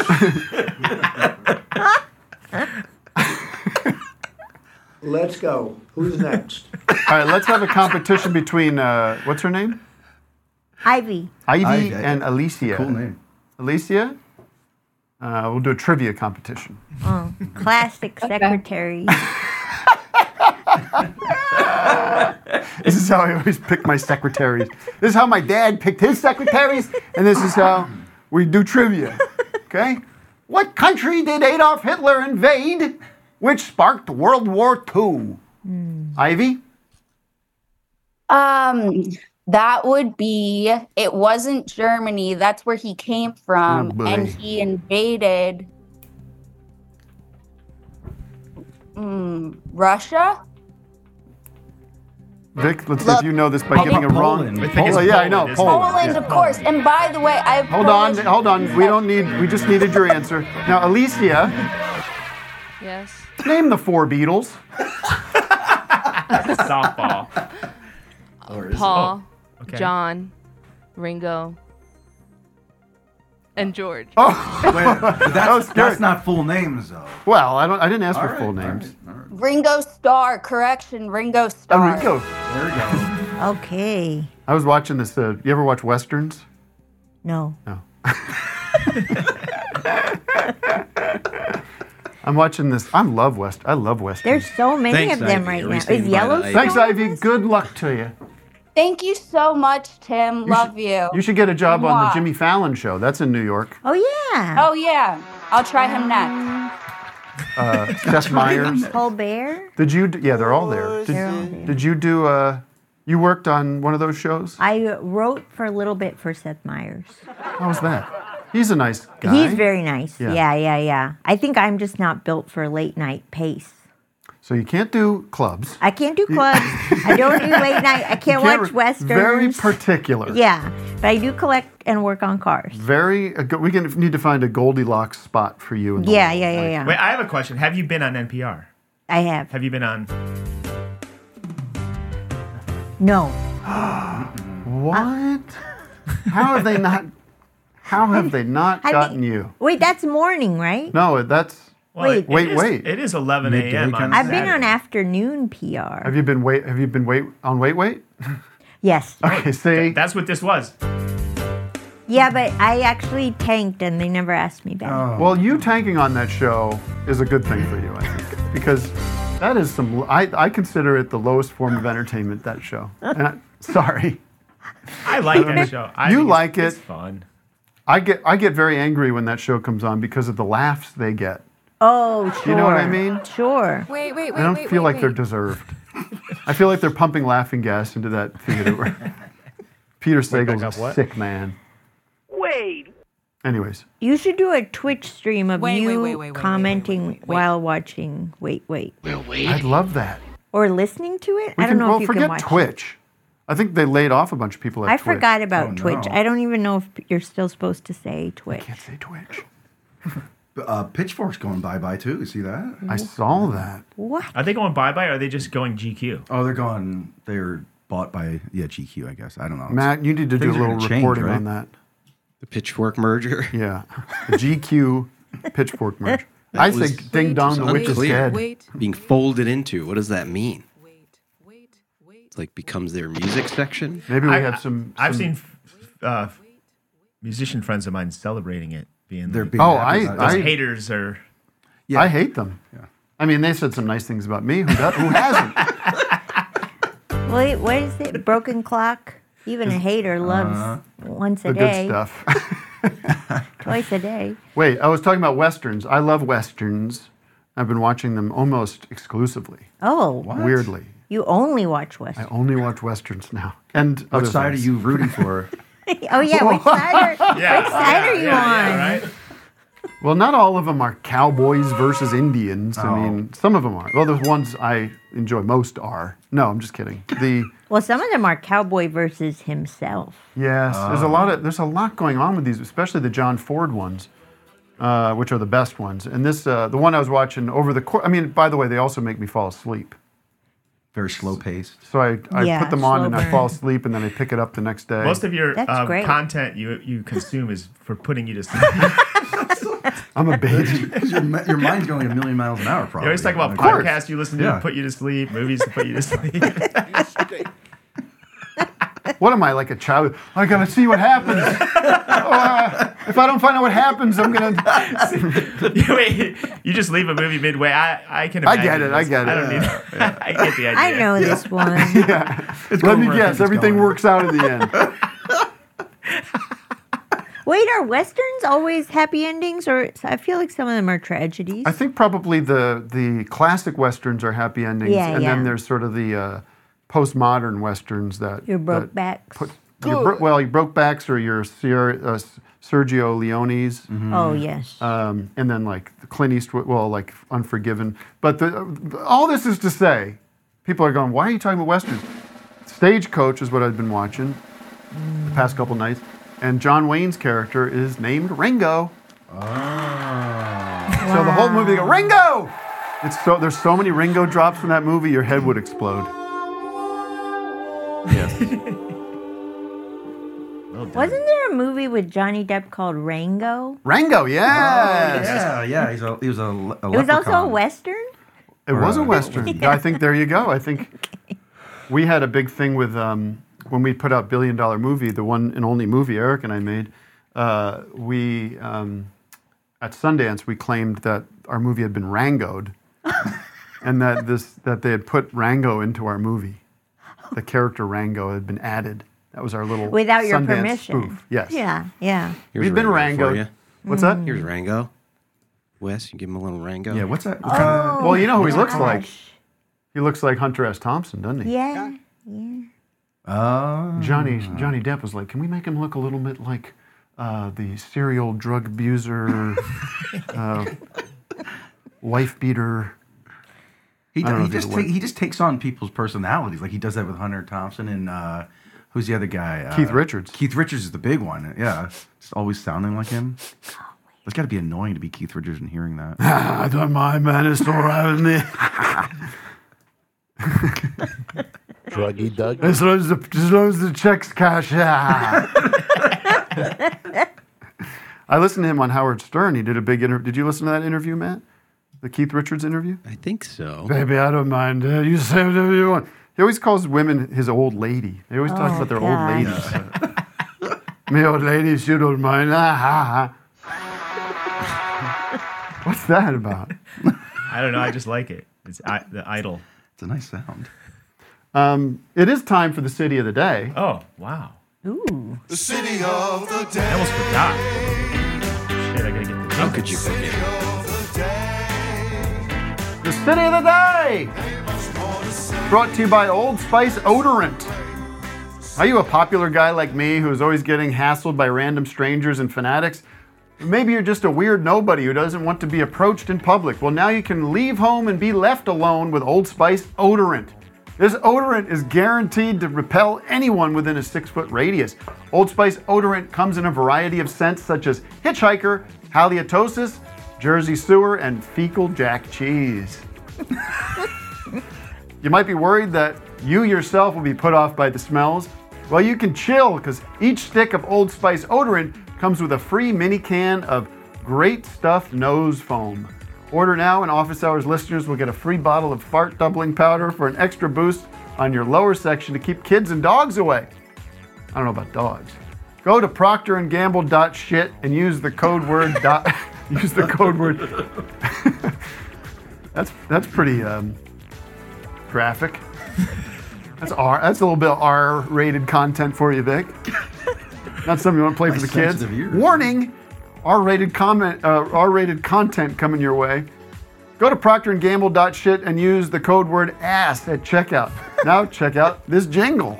Speaker 10: Let's go. Who's next?
Speaker 4: All right, let's have a competition between, what's her name?
Speaker 5: Ivy.
Speaker 4: Ivy and Alicia.
Speaker 7: Cool name.
Speaker 4: Alicia, we'll do a trivia competition.
Speaker 5: Oh, classic secretary.
Speaker 4: This is how I always pick my secretaries. This is how my dad picked his secretaries, and this is how we do trivia. Okay? What country did Adolf Hitler invade, which sparked World War II? Ivy?
Speaker 14: That would be, it wasn't Germany. That's where he came from.
Speaker 4: Oh, boy.
Speaker 14: And he invaded Russia?
Speaker 4: Vic, let's see if you know this by giving a wrong.
Speaker 7: Poland.
Speaker 12: I think it's
Speaker 4: Yeah, I know.
Speaker 12: Poland, isn't it?
Speaker 4: Poland.
Speaker 14: Poland,
Speaker 4: yeah.
Speaker 14: of course. And by the way, I have
Speaker 4: Hold on. We just needed your answer. Now, Alicia,
Speaker 15: Yes.
Speaker 4: name the 4 Beatles.
Speaker 12: Softball.
Speaker 15: Paul,
Speaker 12: Okay.
Speaker 15: John, Ringo, and George.
Speaker 7: Wait, but
Speaker 4: was scary.
Speaker 7: that's not full names though.
Speaker 4: Well, I didn't ask for
Speaker 7: All
Speaker 4: full
Speaker 7: right,
Speaker 4: names.
Speaker 7: all right.
Speaker 14: Ringo Starr. Correction, Ringo Starr.
Speaker 4: Enrico.
Speaker 7: There we go.
Speaker 5: Okay.
Speaker 4: I was watching this. You ever watch westerns?
Speaker 5: No.
Speaker 4: No. I'm watching this. I love westerns.
Speaker 5: There's so many
Speaker 8: Thanks,
Speaker 5: of them
Speaker 8: Ivy.
Speaker 5: right
Speaker 8: Are we
Speaker 5: now.
Speaker 8: saying
Speaker 5: Is
Speaker 8: bye to
Speaker 5: Yellowstone?
Speaker 8: Ivy?
Speaker 4: Thanks, Ivy. Good luck to you.
Speaker 14: Thank you so much, Tim. Love you.
Speaker 4: You should get a job on the
Speaker 14: Mwah.
Speaker 4: Jimmy Fallon show. That's in New York.
Speaker 5: Oh, yeah.
Speaker 14: Oh, yeah. I'll try him next.
Speaker 4: Seth Meyers.
Speaker 5: Colbert?
Speaker 4: Did you? Yeah, they're all there.
Speaker 5: They're all there.
Speaker 4: Did you do? You worked on one of those shows.
Speaker 5: I wrote for a little bit for Seth Meyers.
Speaker 4: How was that? He's a nice guy.
Speaker 5: He's very nice.
Speaker 4: Yeah.
Speaker 5: Yeah. I think I'm just not built for late night pace.
Speaker 4: So you can't do clubs.
Speaker 5: I can't do clubs. I don't do late night. I can't watch westerns.
Speaker 4: Very particular.
Speaker 5: Yeah, but I do collect and work on cars.
Speaker 4: We need to find a Goldilocks spot for you. In the
Speaker 5: Yeah.
Speaker 12: Wait, I have a question. Have you been on NPR?
Speaker 5: I have.
Speaker 12: Have you been on?
Speaker 5: No.
Speaker 4: What? How have they not? How have they not
Speaker 5: I
Speaker 4: gotten
Speaker 5: mean-
Speaker 4: you?
Speaker 5: Wait, that's morning, right?
Speaker 4: No, that's.
Speaker 12: Well,
Speaker 5: Wait.
Speaker 4: Wait.
Speaker 12: It is 11
Speaker 7: Midday
Speaker 12: a.m. on
Speaker 7: kind of
Speaker 5: I've been on
Speaker 12: Saturday.
Speaker 5: afternoon PR.
Speaker 4: Have you been on Wait?
Speaker 5: Yes.
Speaker 4: Okay, see.
Speaker 12: That's what this was.
Speaker 5: Yeah, but I actually tanked and they never asked me back.
Speaker 4: Well, you tanking on that show is a good thing for you, I think, because that is some. I consider it the lowest form of entertainment. That show. And sorry.
Speaker 12: I like that show. I
Speaker 4: You
Speaker 12: think
Speaker 4: like
Speaker 12: it's
Speaker 4: it.
Speaker 12: fun.
Speaker 4: I get very angry when that show comes on because of the laughs they get.
Speaker 5: Oh, sure.
Speaker 4: You know what I mean?
Speaker 5: Sure.
Speaker 16: Wait.
Speaker 4: I don't feel like they're deserved. I feel like they're pumping laughing gas into that theater. Peter Sagal's a sick man.
Speaker 2: Wait.
Speaker 4: Anyways,
Speaker 5: You should do a Twitch stream of
Speaker 16: Wait,
Speaker 5: you
Speaker 16: wait,
Speaker 5: commenting while watching Wait.
Speaker 4: I'd love that.
Speaker 5: Or listening to it?
Speaker 4: We
Speaker 5: I don't know
Speaker 4: well,
Speaker 5: if you
Speaker 4: forget
Speaker 5: can watch
Speaker 4: Twitch. I think they laid off a bunch of people at
Speaker 5: I
Speaker 4: Twitch.
Speaker 5: forgot about
Speaker 7: Oh,
Speaker 5: Twitch.
Speaker 7: no.
Speaker 5: I don't even know if you're still supposed to say Twitch.
Speaker 4: Can't say Twitch.
Speaker 7: Pitchfork's going bye-bye too. You see that?
Speaker 4: I saw that.
Speaker 5: What?
Speaker 12: Are they going bye-bye or are they just going GQ?
Speaker 7: Oh, they're gone. They're bought by GQ, I guess. I don't know.
Speaker 4: Matt, you need to do a
Speaker 7: Things are
Speaker 4: little
Speaker 7: gonna change,
Speaker 4: reporting
Speaker 7: right?
Speaker 4: on that.
Speaker 8: The Pitchfork merger.
Speaker 4: Yeah. The GQ Pitchfork merge.
Speaker 8: That
Speaker 4: I
Speaker 8: was
Speaker 4: say ding dong, the witch is
Speaker 8: unclear.
Speaker 4: dead.
Speaker 8: Being folded into. What does that mean? It's like becomes their music section.
Speaker 4: Maybe we have some.
Speaker 12: I've seen musician friends of mine celebrating it.
Speaker 7: They're
Speaker 12: like,
Speaker 7: being happy about
Speaker 12: those
Speaker 7: it.
Speaker 12: haters are.
Speaker 7: Yeah.
Speaker 4: I hate them.
Speaker 7: Yeah.
Speaker 4: I mean, they said some nice things about me. Who hasn't?
Speaker 5: Wait, what is it? Broken clock? Even a hater loves once a
Speaker 4: The
Speaker 5: day.
Speaker 4: good stuff.
Speaker 5: Twice a day.
Speaker 4: Wait, I was talking about westerns. I love westerns. I've been watching them almost exclusively.
Speaker 5: Oh.
Speaker 4: Weirdly.
Speaker 5: You only watch
Speaker 4: I
Speaker 5: Western.
Speaker 4: only watch westerns now. And
Speaker 7: What
Speaker 4: other
Speaker 7: side
Speaker 4: things.
Speaker 7: are you rooting for?
Speaker 5: Oh, yeah. Which side are you on?
Speaker 12: Right?
Speaker 4: Well, not all of them are cowboys versus Indians. I mean, some of them are. Well, the ones I enjoy most are. No, I'm just kidding.
Speaker 5: Well, some of them are cowboy versus himself.
Speaker 4: Yes, there's a lot going on with these, especially the John Ford ones, which are the best ones. And this, the one I was watching over the course. I mean, by the way, they also make me fall asleep.
Speaker 7: Very slow paced.
Speaker 4: So I
Speaker 5: Yeah,
Speaker 4: put them on
Speaker 5: slow
Speaker 4: and I
Speaker 5: burn.
Speaker 4: fall asleep and then I pick it up the next day.
Speaker 12: Most of your
Speaker 5: That's great.
Speaker 12: content you consume is for putting you to sleep.
Speaker 4: I'm a baby.
Speaker 7: Your mind's going a million miles an hour,
Speaker 12: You
Speaker 7: probably.
Speaker 12: always talk about
Speaker 7: Of course.
Speaker 12: podcasts you listen to
Speaker 7: Yeah.
Speaker 12: put you to sleep, movies to put you to sleep.
Speaker 4: What am I, like a child? I gotta see what happens. If I don't find out what happens, I'm gonna.
Speaker 12: Wait, you just leave a movie midway. I can.
Speaker 4: I
Speaker 12: Imagine
Speaker 4: get it. I
Speaker 12: this.
Speaker 4: get it.
Speaker 12: I don't need. I get the idea.
Speaker 5: I know this one.
Speaker 4: Yeah. Let
Speaker 7: going
Speaker 4: me
Speaker 7: where I think
Speaker 4: guess.
Speaker 7: it's
Speaker 4: Everything
Speaker 7: going.
Speaker 4: works out in the end.
Speaker 5: Wait, are westerns always happy endings, or I feel like some of them are tragedies?
Speaker 4: I think probably the classic westerns are happy endings,
Speaker 5: Yeah,
Speaker 4: and
Speaker 5: yeah.
Speaker 4: then there's sort of the postmodern westerns that
Speaker 5: Your
Speaker 4: that
Speaker 5: Brokebacks.
Speaker 4: your Brokebacks or your Sergio Leone's.
Speaker 5: Oh yes.
Speaker 4: And then like Clint Eastwood, well, like Unforgiven. But all this is to say, people are going, why are you talking about westerns? Stagecoach is what I've been watching the past couple nights, and John Wayne's character is named Ringo. So the whole movie, they go, Ringo! There's so many Ringo drops in that movie, your head would explode. Yes.
Speaker 5: Wasn't there a movie with Johnny Depp called Rango?
Speaker 4: Rango, yes.
Speaker 7: Yeah. He was a
Speaker 5: It was also a western.
Speaker 4: It was a Western. I think there you go. I think we had a big thing with when we put out $1 Billion Movie, the one and only movie Eric and I made. We at Sundance we claimed that our movie had been Rangoed, and that they had put Rango into our movie. The character Rango had been added. That was our little
Speaker 5: Without your
Speaker 4: Sundance
Speaker 5: permission.
Speaker 4: spoof. Yes.
Speaker 5: Yeah, yeah.
Speaker 4: We've been
Speaker 8: Rango for
Speaker 4: Rangoed.
Speaker 8: you.
Speaker 4: What's that?
Speaker 8: Here's Rango. Wes, you give him a little Rango.
Speaker 7: Yeah, what's that?
Speaker 4: Well, you know who he looks
Speaker 5: gosh.
Speaker 4: like. He looks like Hunter S. Thompson, doesn't he?
Speaker 5: Yeah.
Speaker 4: Johnny Depp was like, can we make him look a little bit like the serial drug abuser, wife beater?
Speaker 7: He
Speaker 4: I don't know if it'll work.
Speaker 7: just takes on people's personalities. Like he does that with Hunter Thompson and who's the other guy?
Speaker 4: Keith Richards.
Speaker 7: Keith Richards is the big one. Yeah, just always sounding like him. It's got to be annoying to be Keith Richards and hearing that.
Speaker 4: I don't mind, man. It's all right with me.
Speaker 13: Druggy Doug.
Speaker 4: As long as the checks cash. I listened to him on Howard Stern. He did a big interview. Did you listen to that interview, Matt? The Keith Richards interview?
Speaker 8: I think so.
Speaker 4: Baby, I don't mind. You say whatever you want. He always calls women his old lady. They always talk about their old ladies. Me old ladies, you don't mind. What's that about?
Speaker 12: I don't know. I just like it. It's the Idol.
Speaker 7: It's a nice sound.
Speaker 4: It is time for the city of the day.
Speaker 12: Oh wow!
Speaker 5: Ooh.
Speaker 13: The city of the day.
Speaker 12: I almost forgot. Shit, I gotta get the.
Speaker 8: How could you forget?
Speaker 4: The city of the day! Brought to you by Old Spice Odorant. Are you a popular guy like me who's always getting hassled by random strangers and fanatics? Maybe you're just a weird nobody who doesn't want to be approached in public. Well, now you can leave home and be left alone with Old Spice Odorant. This odorant is guaranteed to repel anyone within a 6-foot radius. Old Spice Odorant comes in a variety of scents such as hitchhiker, halitosis, Jersey sewer, and fecal jack cheese. You might be worried that you yourself will be put off by the smells. Well, you can chill because each stick of Old Spice Odorant comes with a free mini can of Great Stuff Nose Foam. Order now and Office Hours listeners will get a free bottle of fart doubling powder for an extra boost on your lower section to keep kids and dogs away. I don't know about dogs. Go to procterandgamble.shit and use the code word use the code word. That's pretty graphic. That's a little bit of R-rated content for you, Vic. Not something you want to play for the kids. Warning: R-rated content coming your way. Go to procterandgamble.shit and use the code word ass at checkout. Now check out this jingle.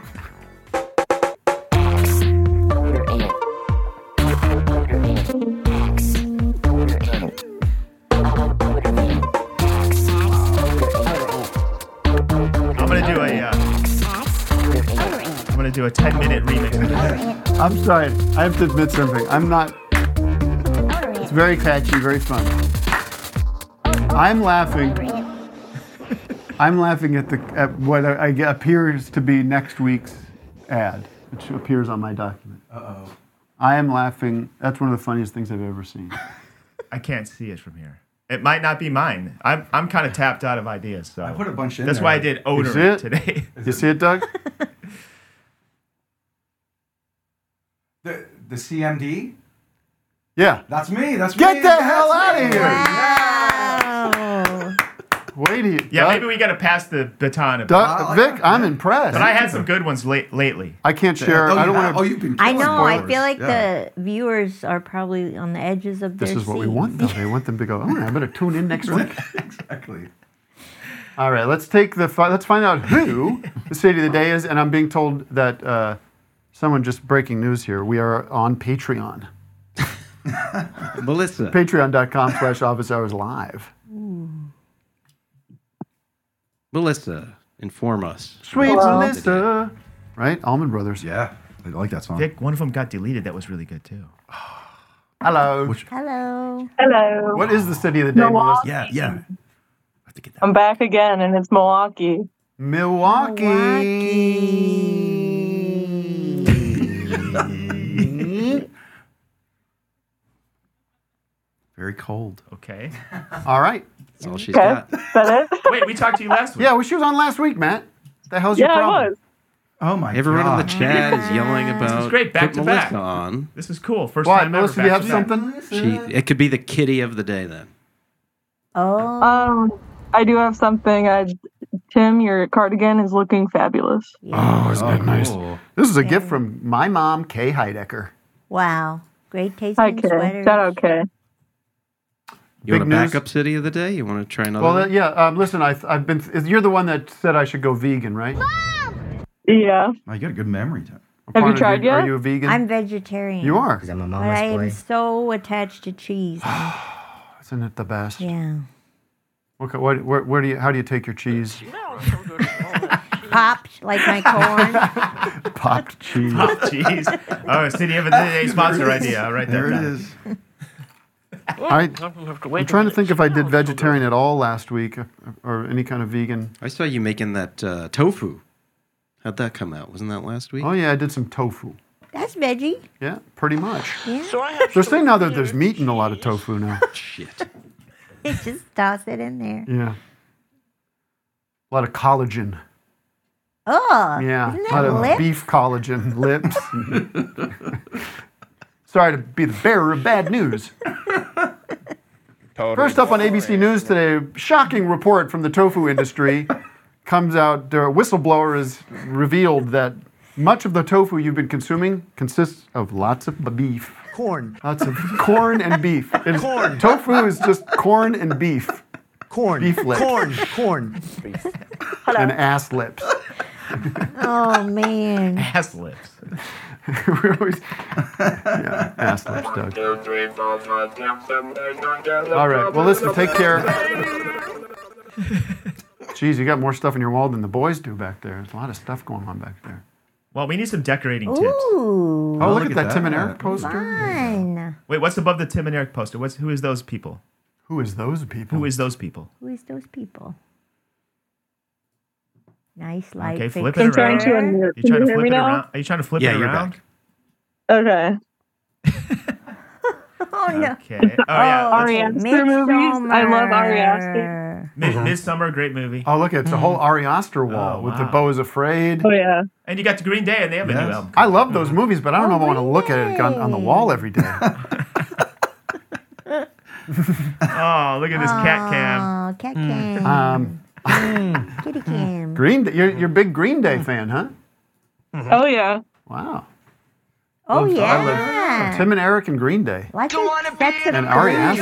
Speaker 12: I'm gonna do a 10-minute remix.
Speaker 4: I'm sorry. I have to admit something. I'm not. It's very catchy, very fun. I'm laughing I'm laughing at what appears to be next week's ad, which appears on my document.
Speaker 7: Uh-oh.
Speaker 4: I am laughing. That's one of the funniest things I've ever seen.
Speaker 12: I can't see it from here. It might not be mine. I'm kind of tapped out of ideas. So
Speaker 7: I put a bunch in
Speaker 12: That's
Speaker 7: there.
Speaker 12: why I did
Speaker 4: You see
Speaker 12: odor
Speaker 4: it?
Speaker 12: today.
Speaker 4: You see it, Doug?
Speaker 7: The CMD?
Speaker 4: Yeah.
Speaker 7: That's me. That's
Speaker 4: Get
Speaker 7: me.
Speaker 4: the hell out of here!
Speaker 5: Wow.
Speaker 4: Wait till you.
Speaker 12: Yeah,
Speaker 4: Doug,
Speaker 12: maybe we got to pass the baton.
Speaker 4: Vic, I'm impressed.
Speaker 12: But I had some good ones lately.
Speaker 4: I can't share. I don't want to.
Speaker 7: you've been
Speaker 5: I know. I
Speaker 4: Spoilers.
Speaker 5: feel like
Speaker 4: Yeah.
Speaker 5: the viewers are probably on the edges of
Speaker 4: This
Speaker 5: their
Speaker 4: is what we
Speaker 5: seats.
Speaker 4: want, though. They want them to go, oh, I better tune in next week.
Speaker 7: Exactly.
Speaker 4: All right, let's find out who the Sadie of the Day is. And I'm being told that someone just breaking news here. We are on Patreon.
Speaker 8: Melissa.
Speaker 4: Patreon.com/Office Hours Live.
Speaker 8: Melissa, inform us.
Speaker 4: Sweet
Speaker 12: Hello.
Speaker 4: Melissa. Right? Allman Brothers.
Speaker 7: Yeah, I like that song.
Speaker 12: Vic, one of them got deleted. That was really good too.
Speaker 4: Hello.
Speaker 5: Hello.
Speaker 16: Hello.
Speaker 4: What is the city of the day, Melissa?
Speaker 16: Milwaukee.
Speaker 7: Yeah.
Speaker 16: I'm back again, and it's Milwaukee.
Speaker 4: Milwaukee.
Speaker 7: Very cold.
Speaker 12: Okay.
Speaker 4: All right.
Speaker 8: That's all she's
Speaker 16: Okay.
Speaker 8: got.
Speaker 16: Is that it?
Speaker 12: Wait, we talked to you last week.
Speaker 4: Yeah, well, she was on last week, Matt. The hell's your
Speaker 16: Yeah, I
Speaker 4: problem?
Speaker 16: was.
Speaker 7: Oh my
Speaker 8: Everyone
Speaker 7: god.
Speaker 8: in the chat is yelling about
Speaker 12: This is great. Back
Speaker 8: put
Speaker 12: to
Speaker 8: Melissa
Speaker 12: back.
Speaker 8: on.
Speaker 12: This is cool. First
Speaker 4: What,
Speaker 12: time ever.
Speaker 4: Melissa, do you
Speaker 12: back
Speaker 4: have
Speaker 12: to back.
Speaker 4: something?
Speaker 8: It could be the kitty of the day then.
Speaker 5: Oh.
Speaker 16: I do have something. Tim, your cardigan is looking fabulous.
Speaker 4: Oh, isn't that nice?
Speaker 8: cool.
Speaker 4: This is a gift from my mom, Kay Heidecker.
Speaker 5: Wow. Great
Speaker 16: Hi,
Speaker 5: tasting
Speaker 16: Kay.
Speaker 5: sweaters.
Speaker 16: Is that okay?
Speaker 8: You want a
Speaker 4: Big news.
Speaker 8: backup city of the day? You want to try another
Speaker 4: Well,
Speaker 8: one?
Speaker 4: yeah. Listen, I've been. You're the one that said I should go vegan, right?
Speaker 16: Yeah.
Speaker 7: Oh, you got a good memory, Tim.
Speaker 16: Have you
Speaker 4: Part of
Speaker 16: tried yet?
Speaker 4: Are you a vegan?
Speaker 5: I'm vegetarian.
Speaker 4: You are.
Speaker 17: Because I'm a
Speaker 5: But I
Speaker 17: mama's
Speaker 5: am
Speaker 17: boy.
Speaker 5: so attached to cheese.
Speaker 4: Isn't it the best?
Speaker 5: Yeah.
Speaker 4: Okay. Where do you? How do you take your cheese?
Speaker 5: Popped like my corn.
Speaker 4: Popped cheese.
Speaker 12: Oh, cheese. Oh, City of the Day sponsor idea. I'll write that
Speaker 7: There it
Speaker 12: down.
Speaker 7: is.
Speaker 4: I'm trying to think if I did vegetarian at all last week or any kind of vegan.
Speaker 8: I saw you making that tofu. How'd that come out? Wasn't that last week?
Speaker 4: Oh yeah, I did some tofu.
Speaker 5: That's veggie.
Speaker 4: Yeah, pretty much.
Speaker 5: Yeah.
Speaker 4: They're saying now that there's meat in a lot of tofu now.
Speaker 8: Shit.
Speaker 5: Just toss it in there.
Speaker 4: Yeah. A lot of collagen.
Speaker 5: Oh.
Speaker 4: Yeah.
Speaker 5: Isn't
Speaker 4: A
Speaker 5: that
Speaker 4: lot of
Speaker 5: lip?
Speaker 4: beef collagen lips. Sorry to be the bearer of bad news. First up on ABC News today, shocking report from the tofu industry. Comes out, a whistleblower has revealed that much of the tofu you've been consuming consists of lots of beef.
Speaker 10: Corn.
Speaker 4: Lots of corn and beef.
Speaker 10: Corn.
Speaker 4: Tofu is just corn and beef.
Speaker 10: Corn.
Speaker 4: Beef lips.
Speaker 10: Corn.
Speaker 4: And ass lips.
Speaker 5: Oh, man.
Speaker 12: Ass lips.
Speaker 4: We always, yeah, ass lips, Doug. All right, well, listen, take care. Jeez, you got more stuff in your wall than the boys do back there. There's a lot of stuff going on back there.
Speaker 12: Well, we need some decorating tips.
Speaker 5: Ooh.
Speaker 4: Oh, look at that Tim and Eric poster.
Speaker 5: Fun.
Speaker 12: Wait, what's above the Tim and Eric poster? Who is those people?
Speaker 4: Who is those people?
Speaker 12: Who is those people?
Speaker 5: Who is those people? Nice light
Speaker 12: Okay,
Speaker 5: picture.
Speaker 12: flip it around.
Speaker 16: trying to unmute.
Speaker 12: You
Speaker 16: Can
Speaker 12: trying
Speaker 16: you
Speaker 12: to
Speaker 16: hear
Speaker 12: flip
Speaker 16: me
Speaker 12: it
Speaker 16: now?
Speaker 12: around? Are you trying to flip
Speaker 8: Yeah,
Speaker 12: it
Speaker 8: you're
Speaker 12: around?
Speaker 8: back.
Speaker 16: Okay.
Speaker 5: Oh, no.
Speaker 12: Okay. Oh yeah.
Speaker 16: Ari
Speaker 12: let's-
Speaker 16: Aster movies. I love Ari Aster.
Speaker 12: Midsummer, great movie.
Speaker 4: Oh, look, it's a whole Ari Aster wall
Speaker 12: Oh,
Speaker 4: with The
Speaker 12: wow.
Speaker 4: Beau is Afraid.
Speaker 16: Oh, yeah.
Speaker 12: And you got the Green Day, and they have a new
Speaker 7: Yes.
Speaker 12: album.
Speaker 4: I love those movies, but I don't know if I want to look at it on the wall every day.
Speaker 12: Oh, look at this cat cam.
Speaker 5: Oh, cat cam. Kitty cam.
Speaker 4: Green Day, you're a big Green Day fan, huh?
Speaker 16: Oh, yeah.
Speaker 4: Wow.
Speaker 5: Oh,
Speaker 4: I
Speaker 5: yeah.
Speaker 4: love Tim and Eric and Green Day.
Speaker 5: Like that's a
Speaker 4: And Ari Aster.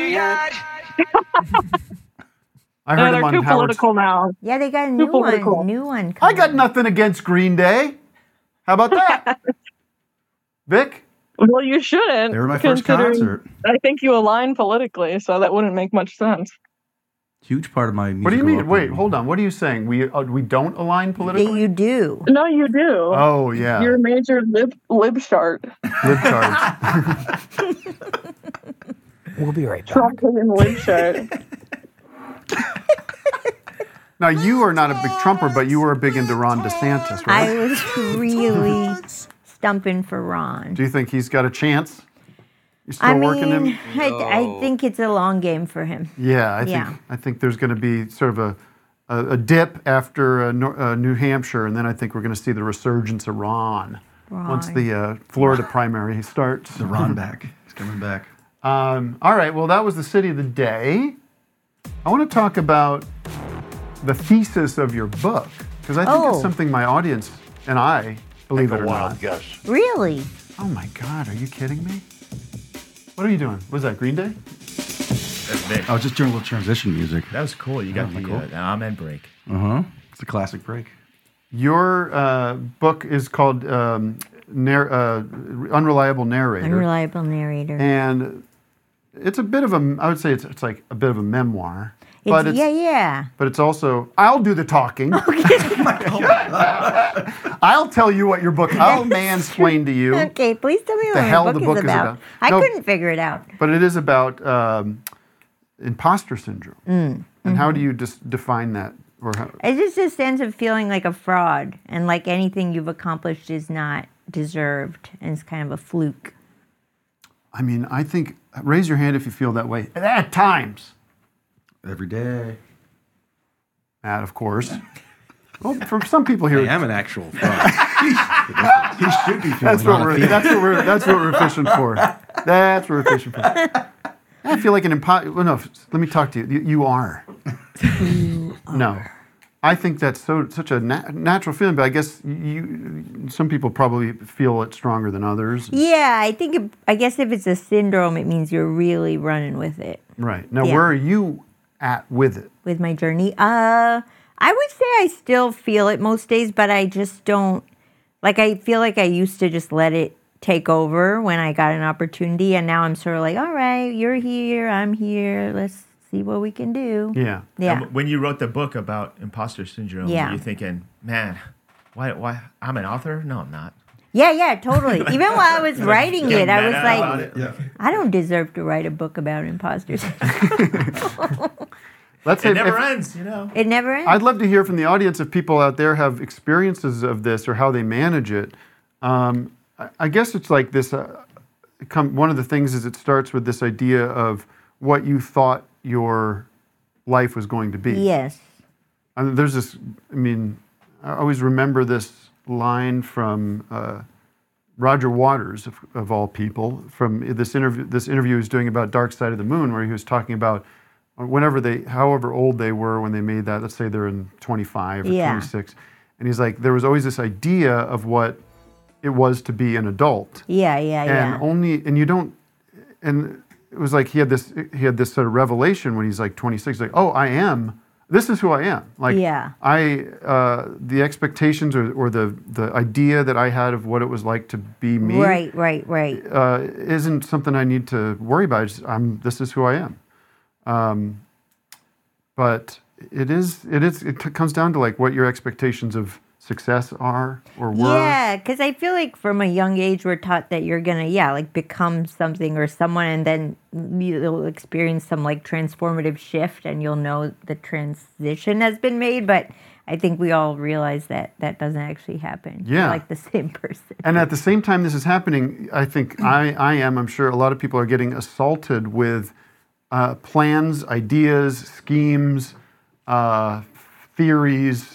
Speaker 4: I heard
Speaker 16: They're
Speaker 4: him on
Speaker 16: too
Speaker 4: Howard.
Speaker 16: political now.
Speaker 5: Yeah, they got a
Speaker 16: Too
Speaker 5: new
Speaker 16: political.
Speaker 5: one. New one.
Speaker 4: I got nothing against Green Day. How about that? Vic?
Speaker 16: Well, you shouldn't.
Speaker 7: They were my first
Speaker 16: considering
Speaker 7: concert.
Speaker 16: I think you align politically, so that wouldn't make much sense.
Speaker 7: Huge part of my music.
Speaker 4: What do you mean? Wait, hold on. What are you saying? We don't align politically?
Speaker 5: You do.
Speaker 16: No, you do.
Speaker 4: Oh, yeah.
Speaker 16: You're a major lib shart.
Speaker 4: Libtards.
Speaker 17: We'll be right back.
Speaker 16: Trump is in lib shart.
Speaker 4: Now, you are not a big Trumper, but you were big into Ron DeSantis, right?
Speaker 5: I was really stumping for Ron.
Speaker 4: Do you think he's got a chance? You still working him?
Speaker 5: I think it's a long game for him.
Speaker 4: Yeah, I think there's going to be sort of a dip after New Hampshire, and then I think we're going to see the resurgence of Ron. Once the Florida primary starts.
Speaker 7: The Ron back. He's coming back.
Speaker 4: All right, well, that was the city of the day. I want to talk about the thesis of your book, because I think it's something my audience and I, believe it or not.
Speaker 13: Guess.
Speaker 5: Really?
Speaker 4: Oh my God, are you kidding me? What are you doing? Was that Green Day?
Speaker 12: That's Nick.
Speaker 7: I was just doing a little transition music.
Speaker 12: That was cool. You got the amen break.
Speaker 7: It's a classic break.
Speaker 4: Your book is called Unreliable Narrator.
Speaker 5: Unreliable Narrator.
Speaker 4: And it's a bit of I would say it's like a bit of a memoir. But
Speaker 5: yeah.
Speaker 4: But it's also, I'll do the talking. I'll tell you what your book, I'll mansplain to you.
Speaker 5: Okay, please tell me
Speaker 4: the
Speaker 5: what
Speaker 4: hell
Speaker 5: your
Speaker 4: the
Speaker 5: book
Speaker 4: book
Speaker 5: is about. I couldn't figure it out.
Speaker 4: But it is about imposter syndrome. And how do you define that? Or how?
Speaker 5: It's just a sense of feeling like a fraud, and like anything you've accomplished is not deserved, and it's kind of a fluke.
Speaker 4: I mean, I think, raise your hand if you feel that way. At times.
Speaker 7: Every day.
Speaker 4: Matt, of course. Well, for some people here,
Speaker 8: I am an actual fraud.
Speaker 7: He should be feeling
Speaker 4: that's what we're fishing for. That's what we're fishing for. I feel like an imposter. Well, no, let me talk to you. You are. No. I think that's such a natural feeling, but I guess some people probably feel it stronger than others.
Speaker 5: Yeah, I guess if it's a syndrome, it means you're really running with it.
Speaker 4: Right. Now, where are you at with it?
Speaker 5: With my journey? I would say I still feel it most days, but I just don't, I feel like I used to just let it take over when I got an opportunity, and now I'm sort of like, all right, you're here, I'm here, let's see what we can do.
Speaker 4: Yeah.
Speaker 12: And when you wrote the book about imposter syndrome, were you thinking, man, why I'm an author? No, I'm not.
Speaker 5: Yeah, totally. Even while I was writing it, I was like,
Speaker 12: it.
Speaker 5: I don't deserve to write a book about imposters.
Speaker 12: It never ends, you know.
Speaker 5: It never ends.
Speaker 4: I'd love to hear from the audience if people out there have experiences of this or how they manage it. I guess it's like this. One of the things is it starts with this idea of what you thought your life was going to be.
Speaker 5: Yes.
Speaker 4: And there's this. I mean, I always remember this line from Roger Waters, of all people, from this interview he was doing about Dark Side of the Moon, where he was talking about however old they were when they made that. Let's say they're in 25 or 26, and he's like, there was always this idea of what it was to be an adult.
Speaker 5: Yeah.
Speaker 4: And you don't, and it was like he had this sort of revelation when he's like 26, like, oh, this is who I am. Like, the expectations or the idea that I had of what it was like to be me.
Speaker 5: Right.
Speaker 4: Isn't something I need to worry about. This is who I am. But it comes down to like what your expectations of success are or were.
Speaker 5: Yeah, because I feel like from a young age we're taught that you're gonna become something or someone, and then you'll experience some transformative shift and you'll know the transition has been made. But I think we all realize that doesn't actually happen.
Speaker 4: Yeah.
Speaker 5: You're like the same person.
Speaker 4: And at the same time this is happening, I think I'm sure a lot of people are getting assaulted with plans, ideas, schemes, theories,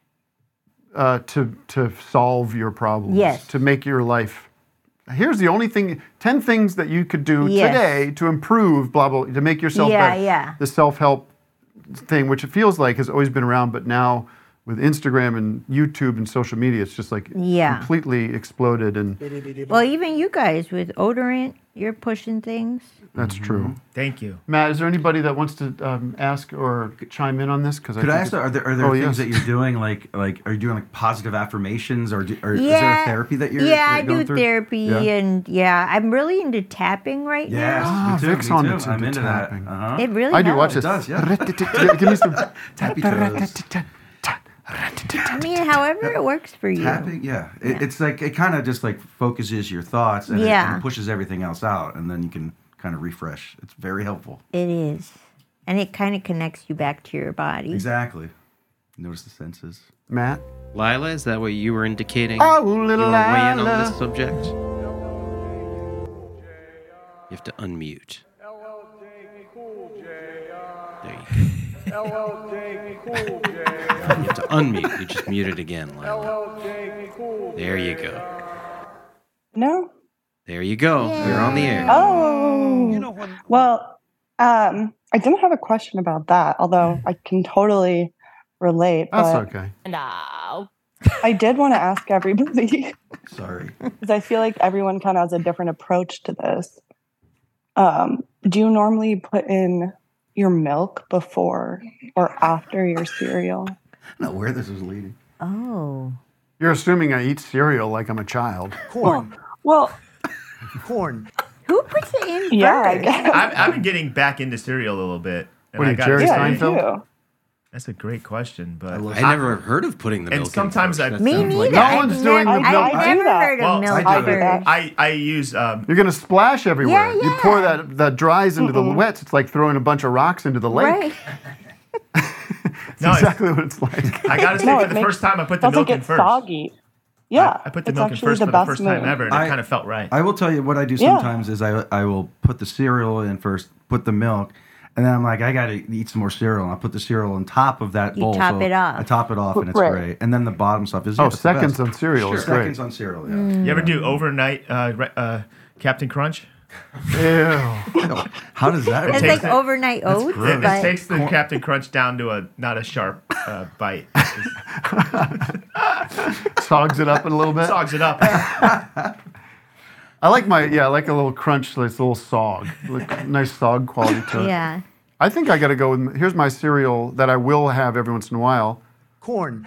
Speaker 4: to solve your problems, to make your life. Here's the only thing: 10 things that you could do today to improve, blah blah, to make yourself better. Yeah. The self-help thing, which it feels like has always been around, but now with Instagram and YouTube and social media, it's just completely exploded. And
Speaker 5: well, even you guys with Odorant, you're pushing things.
Speaker 4: That's true.
Speaker 12: Thank you,
Speaker 4: Matt. Is there anybody that wants to ask or chime in on this? Because
Speaker 7: could I ask? Are there things that you're doing like are you doing positive affirmations or is there a therapy that you're?
Speaker 5: Yeah, I do therapy and I'm really into tapping right now.
Speaker 7: Yes, me too.
Speaker 4: Vic's
Speaker 7: I'm into
Speaker 4: tapping.
Speaker 7: That.
Speaker 5: It really
Speaker 4: I do.
Speaker 5: helps.
Speaker 4: Watch this.
Speaker 7: It does. Yeah.
Speaker 4: Give me some
Speaker 7: tappy toes.
Speaker 5: I mean, however it works for you.
Speaker 7: Tapping, it's like it kind of just focuses your thoughts and it pushes everything else out, and then you can kind of refresh. It's very helpful.
Speaker 5: It is, and it kind of connects you back to your body.
Speaker 7: Exactly. Notice the senses.
Speaker 4: Matt?
Speaker 8: Lila, is that what you were indicating?
Speaker 4: Oh,
Speaker 8: you
Speaker 4: little
Speaker 8: want to weigh in
Speaker 4: Lila.
Speaker 8: on this subject? You have to unmute. There you go. You have to unmute. You just muted again, Lila. There you go.
Speaker 17: No?
Speaker 8: There you go. You're on the air.
Speaker 17: Oh. Well, I didn't have a question about that, although I can totally relate.
Speaker 4: That's
Speaker 17: but
Speaker 4: okay.
Speaker 15: No.
Speaker 17: I did want to ask everybody,
Speaker 7: Sorry.
Speaker 17: because I feel like everyone kind of has a different approach to this. Do you normally put in your milk before or after your cereal?
Speaker 7: I don't know where this is leading.
Speaker 5: Oh.
Speaker 4: You're assuming I eat cereal like I'm a child.
Speaker 10: Corn.
Speaker 17: Well,
Speaker 10: corn.
Speaker 5: Who puts it in
Speaker 17: Yeah, I
Speaker 5: first?
Speaker 17: guess.
Speaker 12: I've been getting back into cereal a little bit. and
Speaker 4: What are
Speaker 12: I
Speaker 4: you,
Speaker 12: gotta
Speaker 4: Jerry
Speaker 12: say-
Speaker 4: Seinfeld?
Speaker 12: That's a great question, but
Speaker 8: I never heard of putting the
Speaker 12: and
Speaker 8: milk in
Speaker 12: sometimes
Speaker 8: first.
Speaker 12: I
Speaker 8: That
Speaker 5: Me
Speaker 8: sounds like-
Speaker 5: neither.
Speaker 4: No one's doing the milk.
Speaker 5: I never heard of
Speaker 12: Well,
Speaker 5: milk
Speaker 12: I do
Speaker 5: first.
Speaker 12: I use
Speaker 4: You're going to splash everywhere.
Speaker 5: Yeah,
Speaker 4: You pour that dries into the wets. It's like throwing a bunch of rocks into the lake.
Speaker 5: Right.
Speaker 4: It's
Speaker 12: No,
Speaker 4: exactly what it's like.
Speaker 12: I gotta say,
Speaker 17: No,
Speaker 12: for
Speaker 17: it
Speaker 12: the
Speaker 17: makes-
Speaker 12: first time, I put the
Speaker 17: doesn't
Speaker 12: milk in
Speaker 17: get
Speaker 12: first.
Speaker 17: soggy. Yeah,
Speaker 12: I put the
Speaker 17: it's
Speaker 12: milk in
Speaker 17: actually
Speaker 12: first
Speaker 17: the
Speaker 12: for the
Speaker 17: best
Speaker 12: first time
Speaker 17: move.
Speaker 12: ever, and it kind of felt right.
Speaker 7: I will tell you what I do
Speaker 17: Yeah.
Speaker 7: sometimes is I will put the cereal in first, put the milk, and then I'm like, I got to eat some more cereal. And I put the cereal on top of that
Speaker 5: You
Speaker 7: bowl.
Speaker 5: top
Speaker 7: so
Speaker 5: it off.
Speaker 7: I top it off, and it's
Speaker 17: Right.
Speaker 7: great. And then the bottom stuff is
Speaker 4: Oh,
Speaker 7: it's the
Speaker 4: seconds
Speaker 7: best.
Speaker 4: on cereal is great.
Speaker 7: Seconds on cereal, yeah.
Speaker 12: You ever do overnight Captain Crunch?
Speaker 4: Ew.
Speaker 7: How does that
Speaker 5: It's
Speaker 7: work?
Speaker 5: like overnight oats,
Speaker 12: It
Speaker 5: but
Speaker 12: takes the Captain Crunch down to not a sharp bite.
Speaker 4: Sogs it up a little bit.
Speaker 12: Sogs it up.
Speaker 4: I like I like a little crunch, like a little sog. Like, nice sog quality to it.
Speaker 5: yeah.
Speaker 4: I think I got to go with, here's my cereal that I will have every once in a while.
Speaker 10: Corn.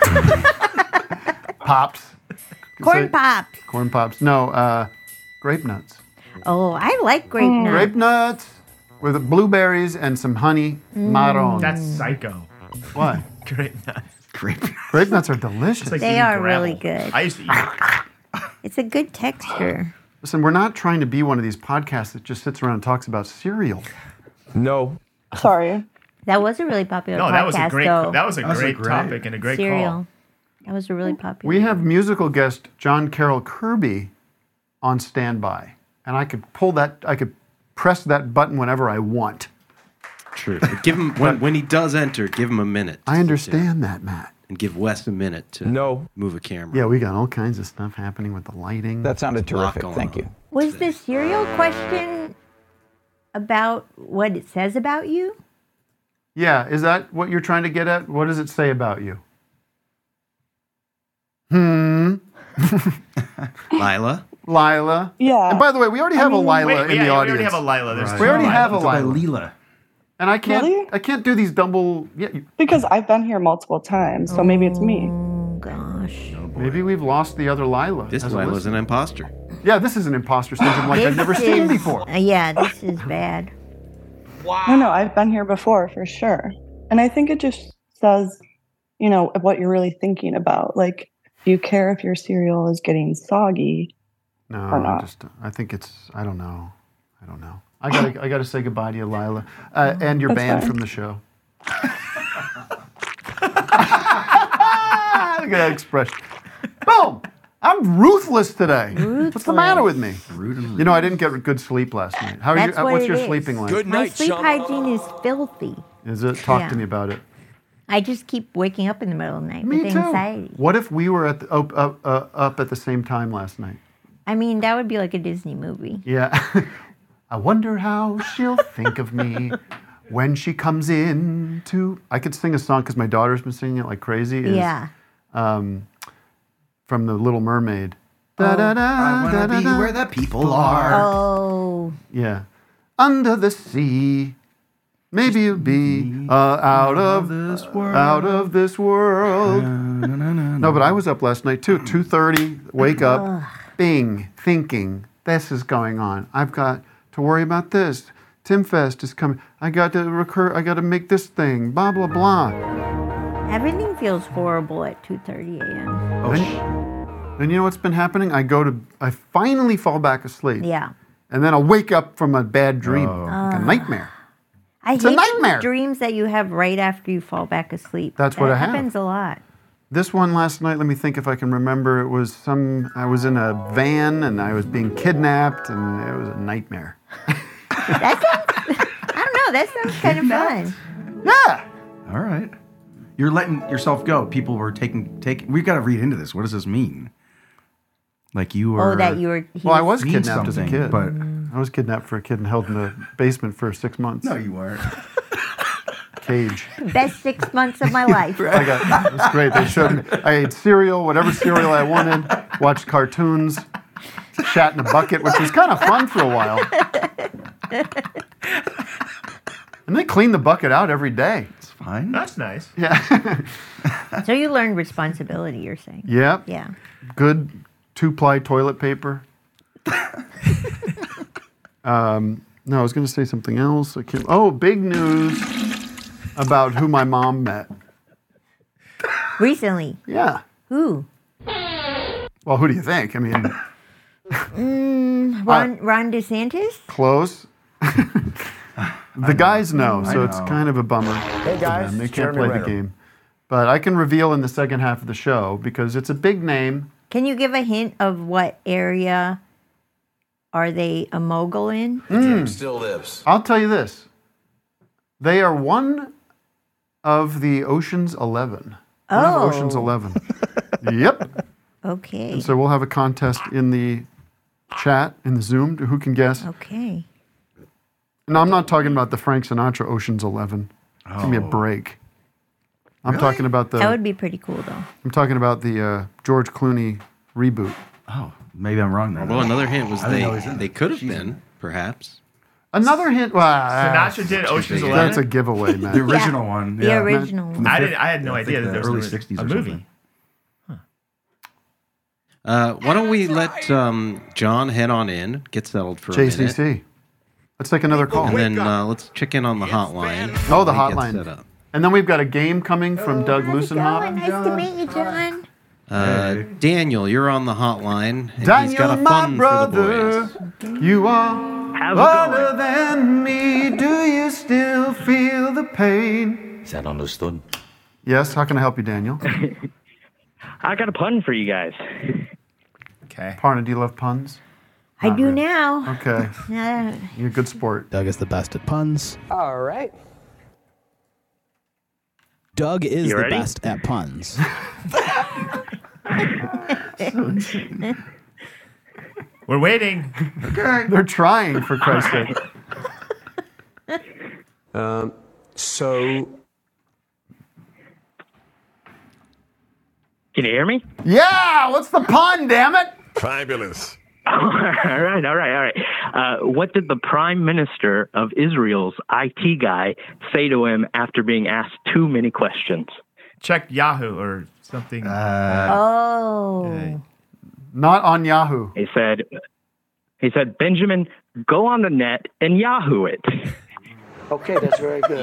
Speaker 4: Pops.
Speaker 5: Corn
Speaker 4: Say-
Speaker 5: pops.
Speaker 4: Corn Pops. No, grape nuts.
Speaker 5: Oh, I like grape nuts.
Speaker 4: Grape nuts with blueberries and some honey marron.
Speaker 12: That's psycho.
Speaker 4: What?
Speaker 12: Grape nuts.
Speaker 4: Grape nuts are delicious.
Speaker 12: It's like
Speaker 5: They
Speaker 12: eating
Speaker 5: are
Speaker 12: gravel.
Speaker 5: really good.
Speaker 12: I used to eat.
Speaker 5: It's a good texture.
Speaker 4: Listen, we're not trying to be one of these podcasts that just sits around and talks about cereal.
Speaker 11: No.
Speaker 17: Sorry.
Speaker 5: That was a really popular
Speaker 12: No,
Speaker 5: podcast,
Speaker 12: that was a great.
Speaker 5: though.
Speaker 12: That was a great topic and a great
Speaker 5: Cereal.
Speaker 12: call.
Speaker 5: That was a really popular.
Speaker 4: We have musical guest John Carroll Kirby on standby, and I could press that button whenever I want.
Speaker 8: True. But give him when he does enter, give him a minute.
Speaker 4: I understand that, Matt.
Speaker 8: And give Wes a minute to move a camera.
Speaker 4: Yeah, we got all kinds of stuff happening with the lighting.
Speaker 18: That sounded
Speaker 8: There's a lot
Speaker 18: terrific.
Speaker 8: going
Speaker 18: Thank
Speaker 8: on.
Speaker 18: you.
Speaker 5: Was the cereal question about what it says about you?
Speaker 4: Yeah, is that what you're trying to get at? What does it say about you?
Speaker 8: Lila?
Speaker 4: Lila.
Speaker 17: Yeah.
Speaker 4: And by the way, we already have a Lila
Speaker 12: Wait,
Speaker 4: in the
Speaker 12: we already
Speaker 4: audience.
Speaker 12: have a Lila. There's
Speaker 4: We already
Speaker 12: two
Speaker 4: have a
Speaker 12: Lilas.
Speaker 4: Lila.
Speaker 7: Lila.
Speaker 4: And I can't
Speaker 17: Really?
Speaker 4: I can't do these double
Speaker 17: Because I've been here multiple times, so maybe it's me.
Speaker 5: Oh gosh.
Speaker 4: maybe we've lost the other Lila.
Speaker 8: This
Speaker 4: as a
Speaker 8: Lila's
Speaker 4: listener.
Speaker 8: an imposter.
Speaker 4: Yeah, this is an imposter syndrome like I've
Speaker 5: This
Speaker 4: never seen
Speaker 5: is-
Speaker 4: before.
Speaker 5: Yeah, this is bad.
Speaker 17: No, I've been here before for sure. And I think it just says, what you're really thinking about. Like, do you care if your cereal is getting soggy?
Speaker 4: No,
Speaker 17: Or not.
Speaker 4: I think it's I don't know. I gotta say goodbye to you, Lila. And your
Speaker 17: That's
Speaker 4: band
Speaker 17: fine.
Speaker 4: from the show. Look at that expression. Boom! I'm ruthless today. What's the matter with me? You know, I didn't get good sleep last night. How are
Speaker 5: That's
Speaker 4: you?
Speaker 5: what
Speaker 4: What's
Speaker 5: it
Speaker 4: your
Speaker 5: is.
Speaker 4: sleeping like?
Speaker 11: Good
Speaker 5: My
Speaker 11: night,
Speaker 5: sleep
Speaker 11: Sean.
Speaker 5: hygiene is filthy.
Speaker 4: Is it? Talk
Speaker 5: Yeah.
Speaker 4: to me about it.
Speaker 5: I just keep waking up in the middle of the night
Speaker 4: Me
Speaker 5: with
Speaker 4: too.
Speaker 5: anxiety.
Speaker 4: What if we were at up at the same time last night?
Speaker 5: I mean, that would be like a Disney movie.
Speaker 4: Yeah. I wonder how she'll think of me when she comes in to. I could sing a song because my daughter's been singing it like crazy.
Speaker 5: Yeah.
Speaker 4: From The Little Mermaid.
Speaker 7: I want to be where the people are.
Speaker 5: Oh.
Speaker 4: Yeah. Under the sea. Maybe you'll be out of this world. Out of this world. No, but I was up last night too. 2:30. Wake up. Bing. Thinking. This is going on. I've got to worry about this. Tim Fest is coming. I got to make this thing. Blah blah blah.
Speaker 5: Everything feels horrible at 2:30 a.m.
Speaker 4: Then you know what's been happening? I finally fall back asleep.
Speaker 5: Yeah.
Speaker 4: And then I'll wake up from a bad dream, like a nightmare.
Speaker 5: I
Speaker 4: It's a
Speaker 5: hate
Speaker 4: nightmare.
Speaker 5: those dreams that you have right after you fall back asleep.
Speaker 4: That's what I have.
Speaker 5: That happens a lot.
Speaker 4: This one last night, let me think if I can remember. It was I was in a van and I was being kidnapped and it was a nightmare.
Speaker 5: I don't know. That sounds kind of fun.
Speaker 4: Yeah.
Speaker 7: All right. You're letting yourself go. People were taking. We've got to read into this. What does this mean? Like you were.
Speaker 5: Oh, that you were.
Speaker 4: Well, I was kidnapped as a
Speaker 7: something,
Speaker 4: kid.
Speaker 7: but
Speaker 4: I was kidnapped for a kid and held in the basement for 6 months.
Speaker 7: no, you weren't.
Speaker 4: Cage.
Speaker 5: Best 6 months of my life.
Speaker 4: It was great. They showed me. I ate cereal, whatever cereal I wanted. Watched cartoons. Shat in a bucket, which was kind of fun for a while. And they clean the bucket out every day.
Speaker 7: It's fine.
Speaker 12: That's nice.
Speaker 4: Yeah.
Speaker 5: So you learned responsibility, you're saying?
Speaker 4: Yep.
Speaker 5: Yeah.
Speaker 4: Good 2-ply toilet paper. No, I was going to say something else. Big news about who my mom met.
Speaker 5: Recently?
Speaker 4: Yeah.
Speaker 5: Who?
Speaker 4: Well, who do you think? I mean,
Speaker 5: Ron DeSantis?
Speaker 4: close. The guys know, so it's
Speaker 7: know.
Speaker 4: kind of a bummer.
Speaker 2: Hey,
Speaker 4: for
Speaker 2: guys,
Speaker 4: them. They
Speaker 2: it's
Speaker 4: can't
Speaker 2: Jeremy
Speaker 4: play the
Speaker 2: Renner.
Speaker 4: game. But I can reveal in the second half of the show because it's a big name.
Speaker 5: Can you give a hint of what area are they a mogul in?
Speaker 13: Jim still lives.
Speaker 4: I'll tell you this. They are one of the Ocean's 11. One of Ocean's 11. Yep.
Speaker 5: Okay.
Speaker 4: And so we'll have a contest in the chat, in the Zoom, to who can guess.
Speaker 5: Okay.
Speaker 4: No, I'm not talking about the Frank Sinatra Ocean's 11. Give me a break. I'm talking about
Speaker 5: That would be pretty cool, though.
Speaker 4: I'm talking about the George Clooney reboot.
Speaker 7: Oh, maybe I'm wrong there.
Speaker 8: Well, another hint was
Speaker 7: I didn't know he was in
Speaker 8: they
Speaker 7: it.
Speaker 8: could have been, perhaps.
Speaker 4: Another hint.
Speaker 12: Sinatra did Ocean's 11?
Speaker 4: That's a giveaway, man.
Speaker 7: The original one.
Speaker 5: The original one.
Speaker 12: I had no idea that there was
Speaker 7: early
Speaker 12: a
Speaker 7: 60s or
Speaker 12: movie.
Speaker 7: something.
Speaker 8: Why don't we let John head on in, get settled for a minute.
Speaker 4: JCC. Let's take another call.
Speaker 8: And then let's check in on the hotline.
Speaker 4: Oh, the
Speaker 8: while he gets
Speaker 4: hotline.
Speaker 8: set up.
Speaker 4: And then we've got a game coming from Doug Lusenhoff.
Speaker 5: Nice to meet you, John.
Speaker 8: Daniel, you're on the hotline. And
Speaker 4: Daniel,
Speaker 8: he's got a
Speaker 4: my
Speaker 8: fun for the
Speaker 4: brother,
Speaker 8: boys.
Speaker 4: you are other than me. Do you still feel the pain?
Speaker 18: Is that understood?
Speaker 4: Yes, how can I help you, Daniel?
Speaker 19: I got a pun for you guys.
Speaker 12: Okay.
Speaker 4: Parna, do you love puns?
Speaker 5: I do now.
Speaker 4: Okay.
Speaker 5: Uh,
Speaker 4: You're a good sport.
Speaker 20: Doug is the best at puns.
Speaker 2: All right.
Speaker 20: Doug is
Speaker 19: You
Speaker 20: the
Speaker 19: ready?
Speaker 20: best at puns.
Speaker 12: We're waiting.
Speaker 4: Okay. They're trying, for Christ's sake.
Speaker 2: So
Speaker 19: Can you hear me?
Speaker 4: Yeah, what's the pun, damn it?
Speaker 13: Fabulous.
Speaker 19: all right. What did the Prime Minister of Israel's IT guy say to him after being asked too many questions?
Speaker 12: Check Yahoo or something.
Speaker 5: Oh.
Speaker 4: Not on Yahoo.
Speaker 19: He said, Benjamin, go on the net and Yahoo it.
Speaker 2: okay, that's very good.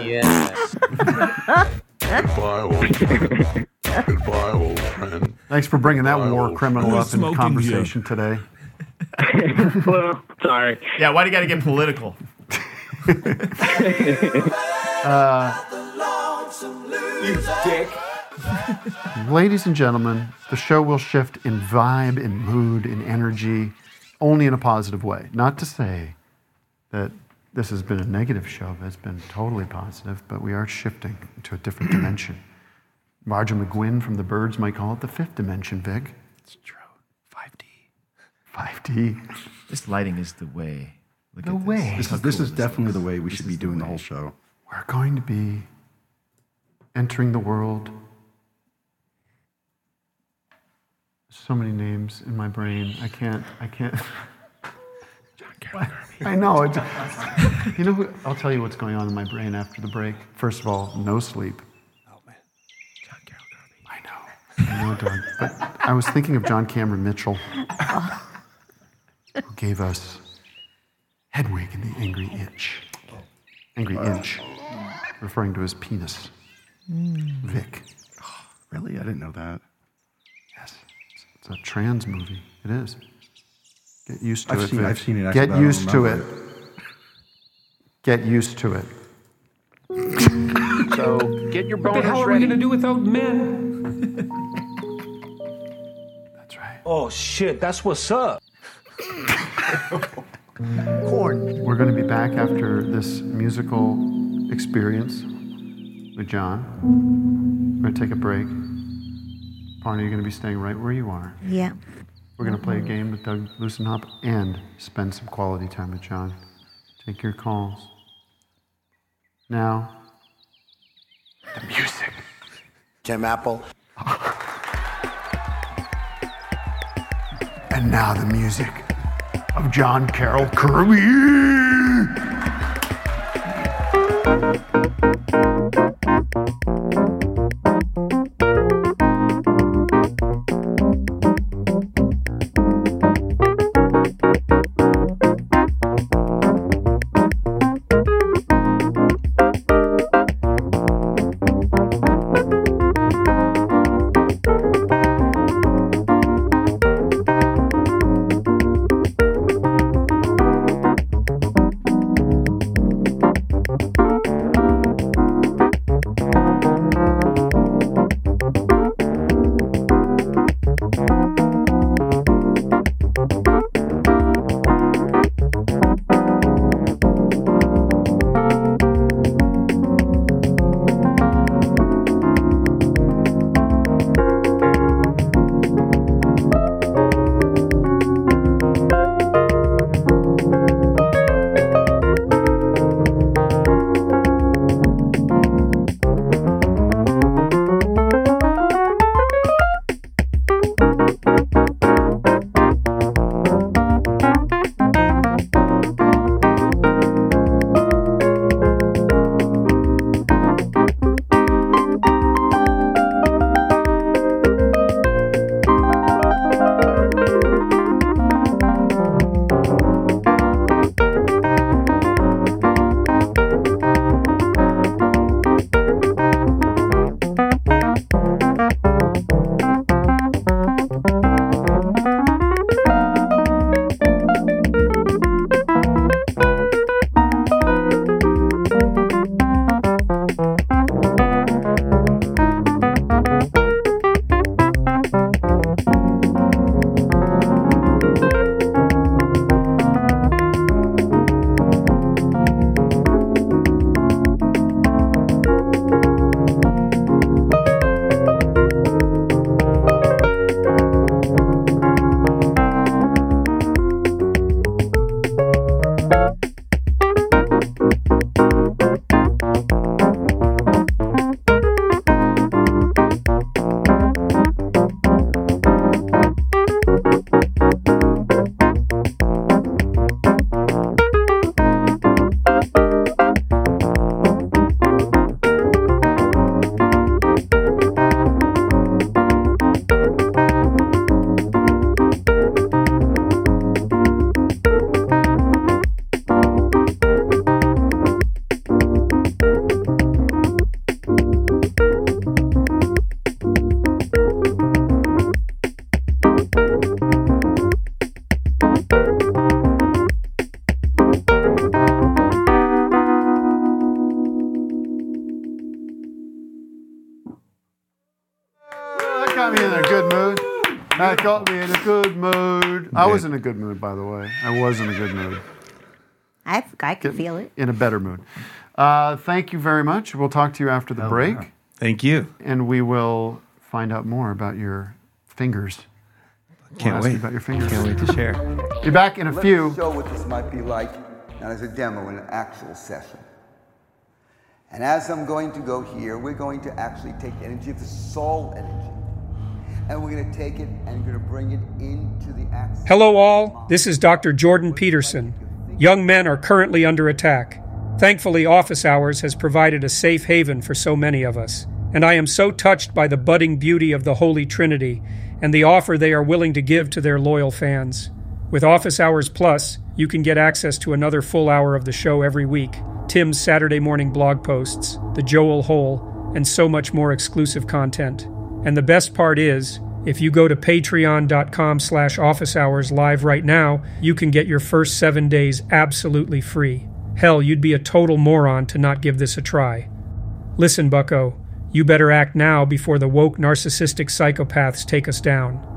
Speaker 13: Goodbye, old friend. Goodbye, old friend.
Speaker 4: Thanks for bringing that war criminal up in the conversation today.
Speaker 19: Well, sorry.
Speaker 12: Yeah, why do you got to get political?
Speaker 2: You dick.
Speaker 4: Ladies and gentlemen, the show will shift in vibe, in mood, in energy, only in a positive way. Not to say that this has been a negative show, but it's been totally positive, but we are shifting into a different dimension. Marja McGuinn from The Byrds might call it the fifth dimension, Vic.
Speaker 12: It's true.
Speaker 4: 5D.
Speaker 12: This lighting is the way. Look
Speaker 4: The
Speaker 12: at this.
Speaker 4: way.
Speaker 12: Look how
Speaker 7: This
Speaker 12: cool
Speaker 7: is definitely the way we should be doing the whole show.
Speaker 4: We're going to be entering the world. So many names in my brain. I can't. John Carroll Kirby. I know. You know who? I'll tell you what's going on in my brain after the break. First of all, no sleep.
Speaker 12: Oh, man. John Carroll Kirby.
Speaker 4: I know, Doug. But I was thinking of John Cameron Mitchell, who gave us Hedwig and the Angry Inch. Angry Inch, referring to his penis. Vic.
Speaker 7: Oh, really? I didn't know that.
Speaker 4: Yes. It's a trans movie. It is. Get used to it, Vic.
Speaker 7: I've seen it.
Speaker 4: Get
Speaker 7: actually,
Speaker 4: used
Speaker 7: but I
Speaker 4: to
Speaker 7: don't
Speaker 4: it.
Speaker 7: remember
Speaker 4: Get used to it.
Speaker 2: So get your
Speaker 18: What the
Speaker 2: bonus
Speaker 18: hell are we
Speaker 2: ready.
Speaker 18: going to do without men?
Speaker 2: Oh shit, that's what's up.
Speaker 10: Corn.
Speaker 4: We're going to be back after this musical experience with John. We're going to take a break. Parna, you're going to be staying right where you are.
Speaker 5: Yeah.
Speaker 4: We're going to play a game with Doug Lucenhop and spend some quality time with John. Take your calls. Now, the music.
Speaker 10: Tim Apple.
Speaker 4: And now the music of John Carroll Kirby. got me in a good mood. That got me in a good mood. I was in a good mood, by the way. I was in a good mood.
Speaker 5: I can feel it.
Speaker 4: In a better mood. Thank you very much. We'll talk to you after the break.
Speaker 7: Yeah. Thank you.
Speaker 4: And we will find out more about your fingers.
Speaker 7: Can't wait.
Speaker 4: About your fingers.
Speaker 7: Can't wait to share.
Speaker 4: Be back in a few.
Speaker 21: Let me show what this might be like, not as a demo, in an actual session. And as I'm going to go here, we're going to actually take the energy of the soul energy, and we're going to take it and we're going to bring it into the axis.
Speaker 22: Hello all, this is Dr. Jordan Peterson. Young men are currently under attack. Thankfully, Office Hours has provided a safe haven for so many of us, and I am so touched by the budding beauty of the Holy Trinity and the offer they are willing to give to their loyal fans. With Office Hours Plus, you can get access to another full hour of the show every week, Tim's Saturday morning blog posts, the Joel Hole, and so much more exclusive content. And the best part is, if you go to patreon.com/officehours live right now, you can get your first 7 days absolutely free. Hell, you'd be a total moron to not give this a try. Listen, bucko, you better act now before the woke narcissistic psychopaths take us down.